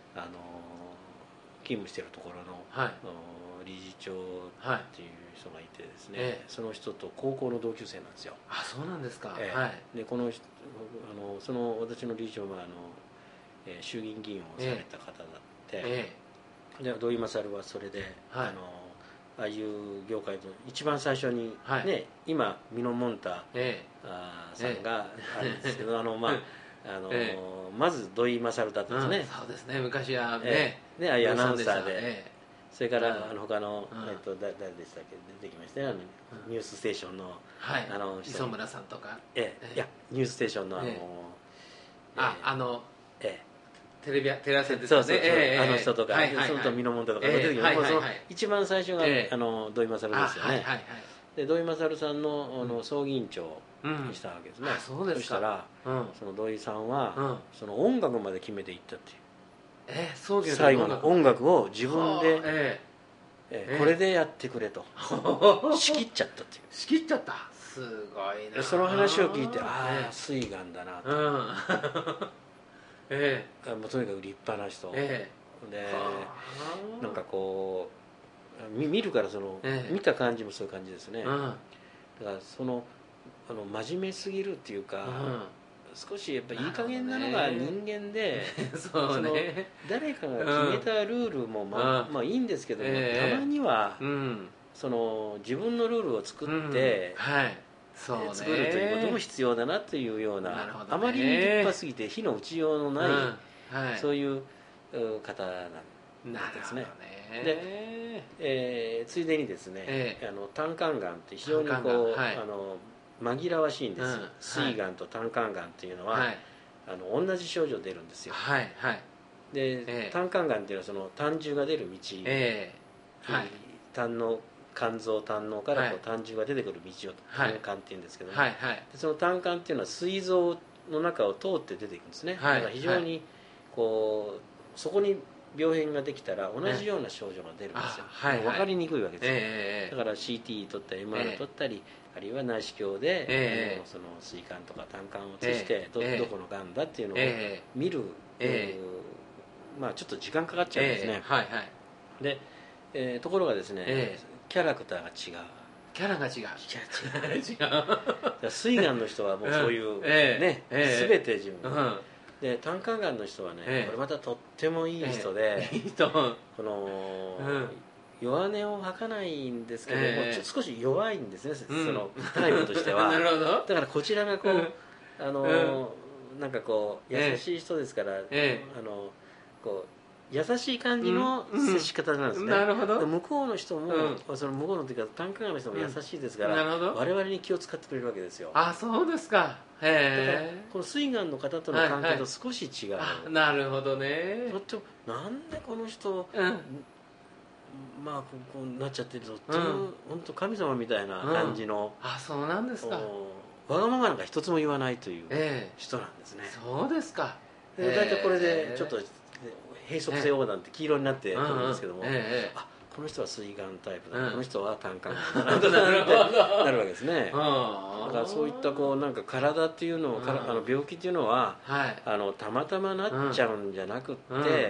勤務しているところの理事長っていう人がいてですね、その人と高校の同級生なんですよ。 あ、そうなんですか。 でこのその私の理事長が衆議院議員をされた方だって、で土井勝はそれで、ああいう業界の一番最初に、今ミノモンタさんがあるんですけど、 まず土井勝だったんですね、 そうですね、昔はね、 ああいうアナウンサーで、それからうん他の、誰でしたっけ、出てきましたよ、ニュースステーションの、 磯村さんとか、 いやニュースステーションのテレ朝ですそうそう、 ね、 あの人とか、そのとミノモンタとか出てきて、その一番最初が土井勝ですよね。で土井勝さんの葬儀委員長にしたわけですね。 そうですか。 そしたらその土井さんはその音楽まで決めていったっていう。最後の音楽を自分でこれでやってくれと仕切っちゃったっていう。 仕切っちゃった。すごいな。 その話を聞いて、ああ膵がんだなと。もうとにかく立派な人で、なんかこう見るから見た感じもそういう感じですね。だから真面目すぎるっていうか、少しやっぱいい加減なのが人間で、誰かが決めたルールもまあいいんですけども、たまには自分のルールを作って作るということも必要だなというような、あまりに立派すぎて火の打ちようのない、そういう方なんですね。で、ついでにですね、胆管がんって非常にこう紛らわしいんですよ。膵がんと胆管がんっていうのは同じ症状出るんですよ。で、胆管がんっていうのはその胆汁が出る道、肝臓胆のから胆汁が出てくる道を胆管っていうんですけども、その胆管っていうのは膵臓の中を通って出ていくんですね。だから非常にこうそこに病変ができたら同じような症状が出るんですよ。分かりにくいわけですよ。だから CT 取ったり MR 取ったり、あるいは内視鏡でその膵管とか胆管を移してどこのがんだっていうのを見る、まあちょっと時間かかっちゃうんですね。で、ところがですね、キャラクターが違う。 キャラが違う。 膵がんの人はもうそういうね、全て自分で、胆管がんの人はね、これまたとってもいい人で、この弱音を吐かないんですけども、少し弱いんですね、そのタイプとしては。だからこちらがこうなんかこう優しい人ですから、こう優しい感じの接し方なんですね。向こうの人も、その向こうのというか胆管がんの人も優しいですから、我々に気を使ってくれるわけですよ。 あ、そうですか。だからこの膵がんの方との関係と少し違う。 なるほどね。 なんでこの人まあこうなっちゃってると、本当神様みたいな感じの、 そうなんですか。 わがままなんか一つも言わないという人なんですね。 そうですか。 大体これでちょっと閉塞性横断って黄色になってくるんですけども、この人は膵がんタイプだ、この人は胆管がんだなってなるわけですね。だからそういったこうなんか体っていうのを病気っていうのはたまたまなっちゃうんじゃなくって、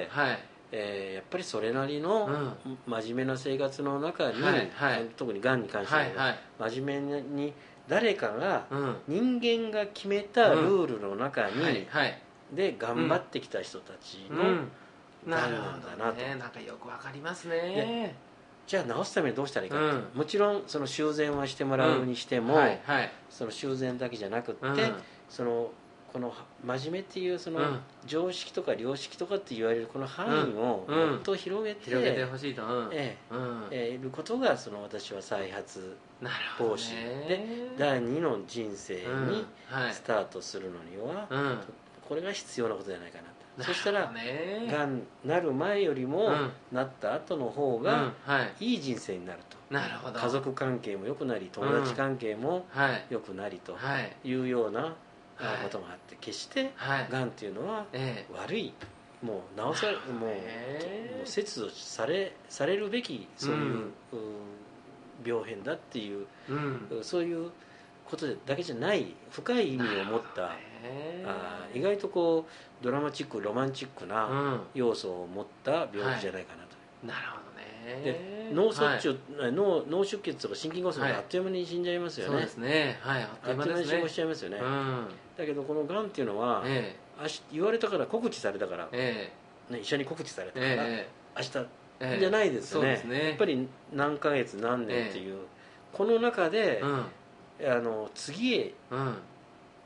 やっぱりそれなりの真面目な生活の中に、特にがんに関しては真面目に誰かが人間が決めたルールの中にで頑張ってきた人たちのがんなんだなと。 なんかよくわかりますね。 じゃあ治すためにどうしたらいいかって、もちろんその修繕はしてもらうにしても、その修繕だけじゃなくって、この真面目っていうその常識とか良識とかって言われるこの範囲をもっと広げてほしいといることが、その私は再発防止で第二の人生にスタートするのにはこれが必要なことじゃないかなと。そしたらがんなる前よりもなった後の方がいい人生になると。家族関係も良くなり、友達関係も良くなりというようなことがあって、決してがんっていうのは悪い、もう治さもう切除されるべきそういう病変だっていう、そういうことだけじゃない深い意味を持った意外とこうドラマチックロマンチックな要素を持った病気じゃないかなと。 なるほどね。 で脳出血とか心筋梗塞であっという間に死んじゃいますよね。 そうですね。あっという間に死亡しちゃいますよね。だけどこのがんっていうのは言われたから告知されたから医者に告知されたから明日じゃないですよね。やっぱり何ヶ月何年っていうこの中で次へ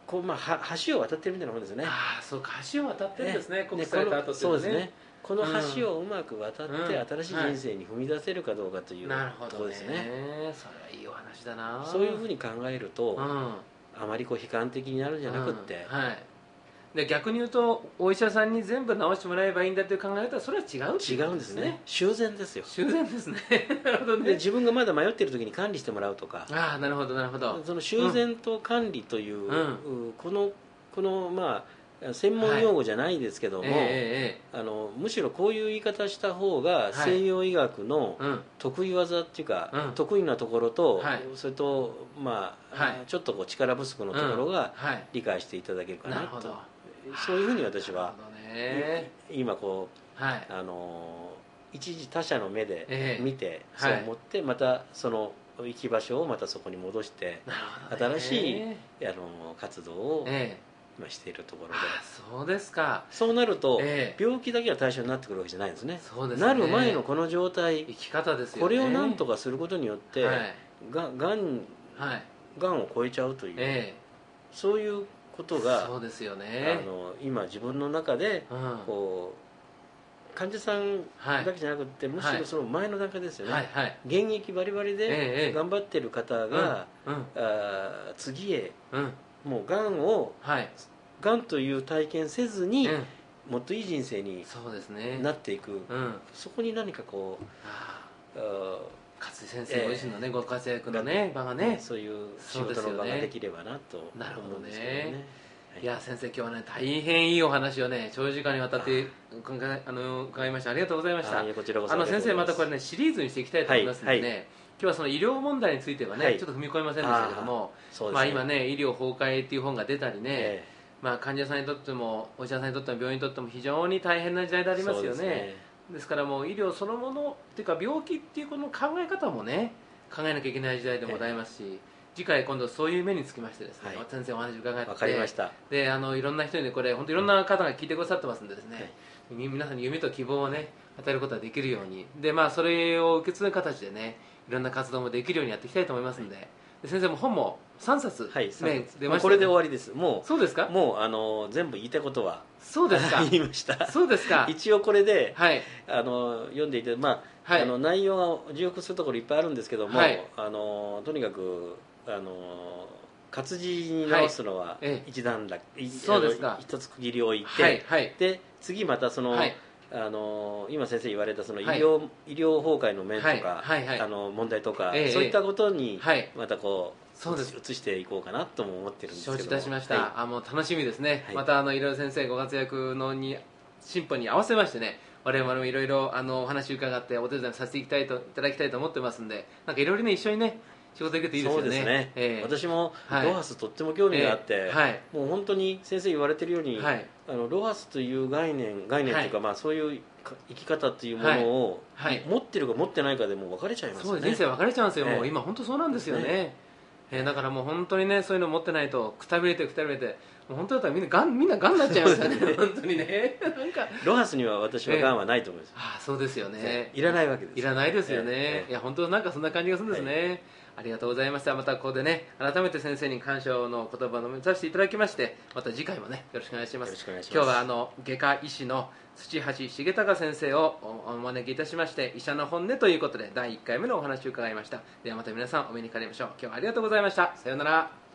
こう、橋を渡ってるみたいなもんですよね。 ああ、そうか、橋を渡ってるんですね、国際タートっていうのはね。 そうですね。この橋をうまく渡って新しい人生に踏み出せるかどうかというところですね。 それはいいお話だな。 そういうふうに考えると、あまり悲観的になるんじゃなくって、 で逆に言うとお医者さんに全部治してもらえばいいんだという考え方はそれは違うんですね。 修繕ですよ。 修繕ですね。なるほどね。 で自分がまだ迷っている時に管理してもらうとか。 ああ、なるほどなるほど。 その修繕と管理という、この専門用語じゃないですけども、むしろこういう言い方した方が西洋医学の得意技っていうか、得意なところと、それとちょっとこう力不足のところが理解していただけるかなと、そういうふうに私は今こう一時他者の目で見て、そう思ってまたその行き場所をまたそこに戻して新しい活動を今しているところで。 そうですか。 そうなると、病気だけが対象になってくるわけじゃないんですね。なる前のこの状態、 生き方ですよね。 これを何とかすることによって、がんを超えちゃうという、そういうことがそうですよね。 今自分の中でこう患者さんだけじゃなくて、むしろその前の段階ですよね。現役バリバリで頑張ってる方が次へもうがんという体験せずに、もっといい人生になっていく、そこに何かこう勝先生ご自身のね、ご活躍のね場がね、 そういう仕事の場ができればなと思うんですけどね。 いや先生、今日はね大変いいお話をね長時間にわたって伺いました。ありがとうございました。 こちらこそ先生、またこれねシリーズにしていきたいと思いますのでね、今日はその医療問題についてはね、ちょっと踏み込めませんでしたけども、今ね医療崩壊っていう本が出たりね、患者さんにとってもお医者さんにとっても病院にとっても非常に大変な時代でありますよね。ですからもう医療そのものっていうか病気っていうこの考え方もね考えなきゃいけない時代でもございますし、次回今度そういう目につきましてですね、先生お話伺って、 分かりました。 でいろんな人にねこれ本当いろんな方が聞いてくださってますんでですね、皆さんに夢と希望をね与えることができるように、でそれを受け継ぐ形でねいろんな活動もできるようにやっていきたいと思いますんで、先生も本も3冊出ました。 これで終わりです。もうそうですか。 もう全部言いたいことはそうですか言いました。 そうですか。 一応これで読んでいて、内容が重複するところいっぱいあるんですけども、とにかく活字に直すのは一段落、一つ区切りを置いて、で次またその、今先生言われたその医療崩壊の面とか、問題とか、そういったことにまたこう移していこうかなとも思ってるんですけども。承知いたしました。もう楽しみですね。またいろいろ先生ご活躍の進歩に合わせましてね、我々もいろいろお話伺ってお手伝いさせていただきたいと思ってますんで、なんかいろいろね一緒にね仕事できるといいですよね。そうですね。私もロハスとっても興味があって、もう本当に先生言われてるように、ロハスという概念というか、そういう生き方っていうものを持ってるか持ってないかでもう分かれちゃいますよね。そう人生分かれちゃうんですよ。もう今本当そうなんですよね。だからもう本当にねそういうの持ってないとくたびれてもう本当だったらみんながんになっちゃいますよね。本当にね。なんかロハスには私はがんはないと思います。そうですよね。いらないわけです。いらないですよね。いや本当なんかそんな感じがするんですね。ありがとうございました。またここでね改めて先生に感謝の言葉を述べさせていただきまして、また次回もねよろしくお願いします。今日は外科医師の土橋重隆先生をお招きいたしまして、医者の本音ということで第1回目のお話を伺いました。ではまた皆さんお目にかかりましょう。今日はありがとうございました。さようなら。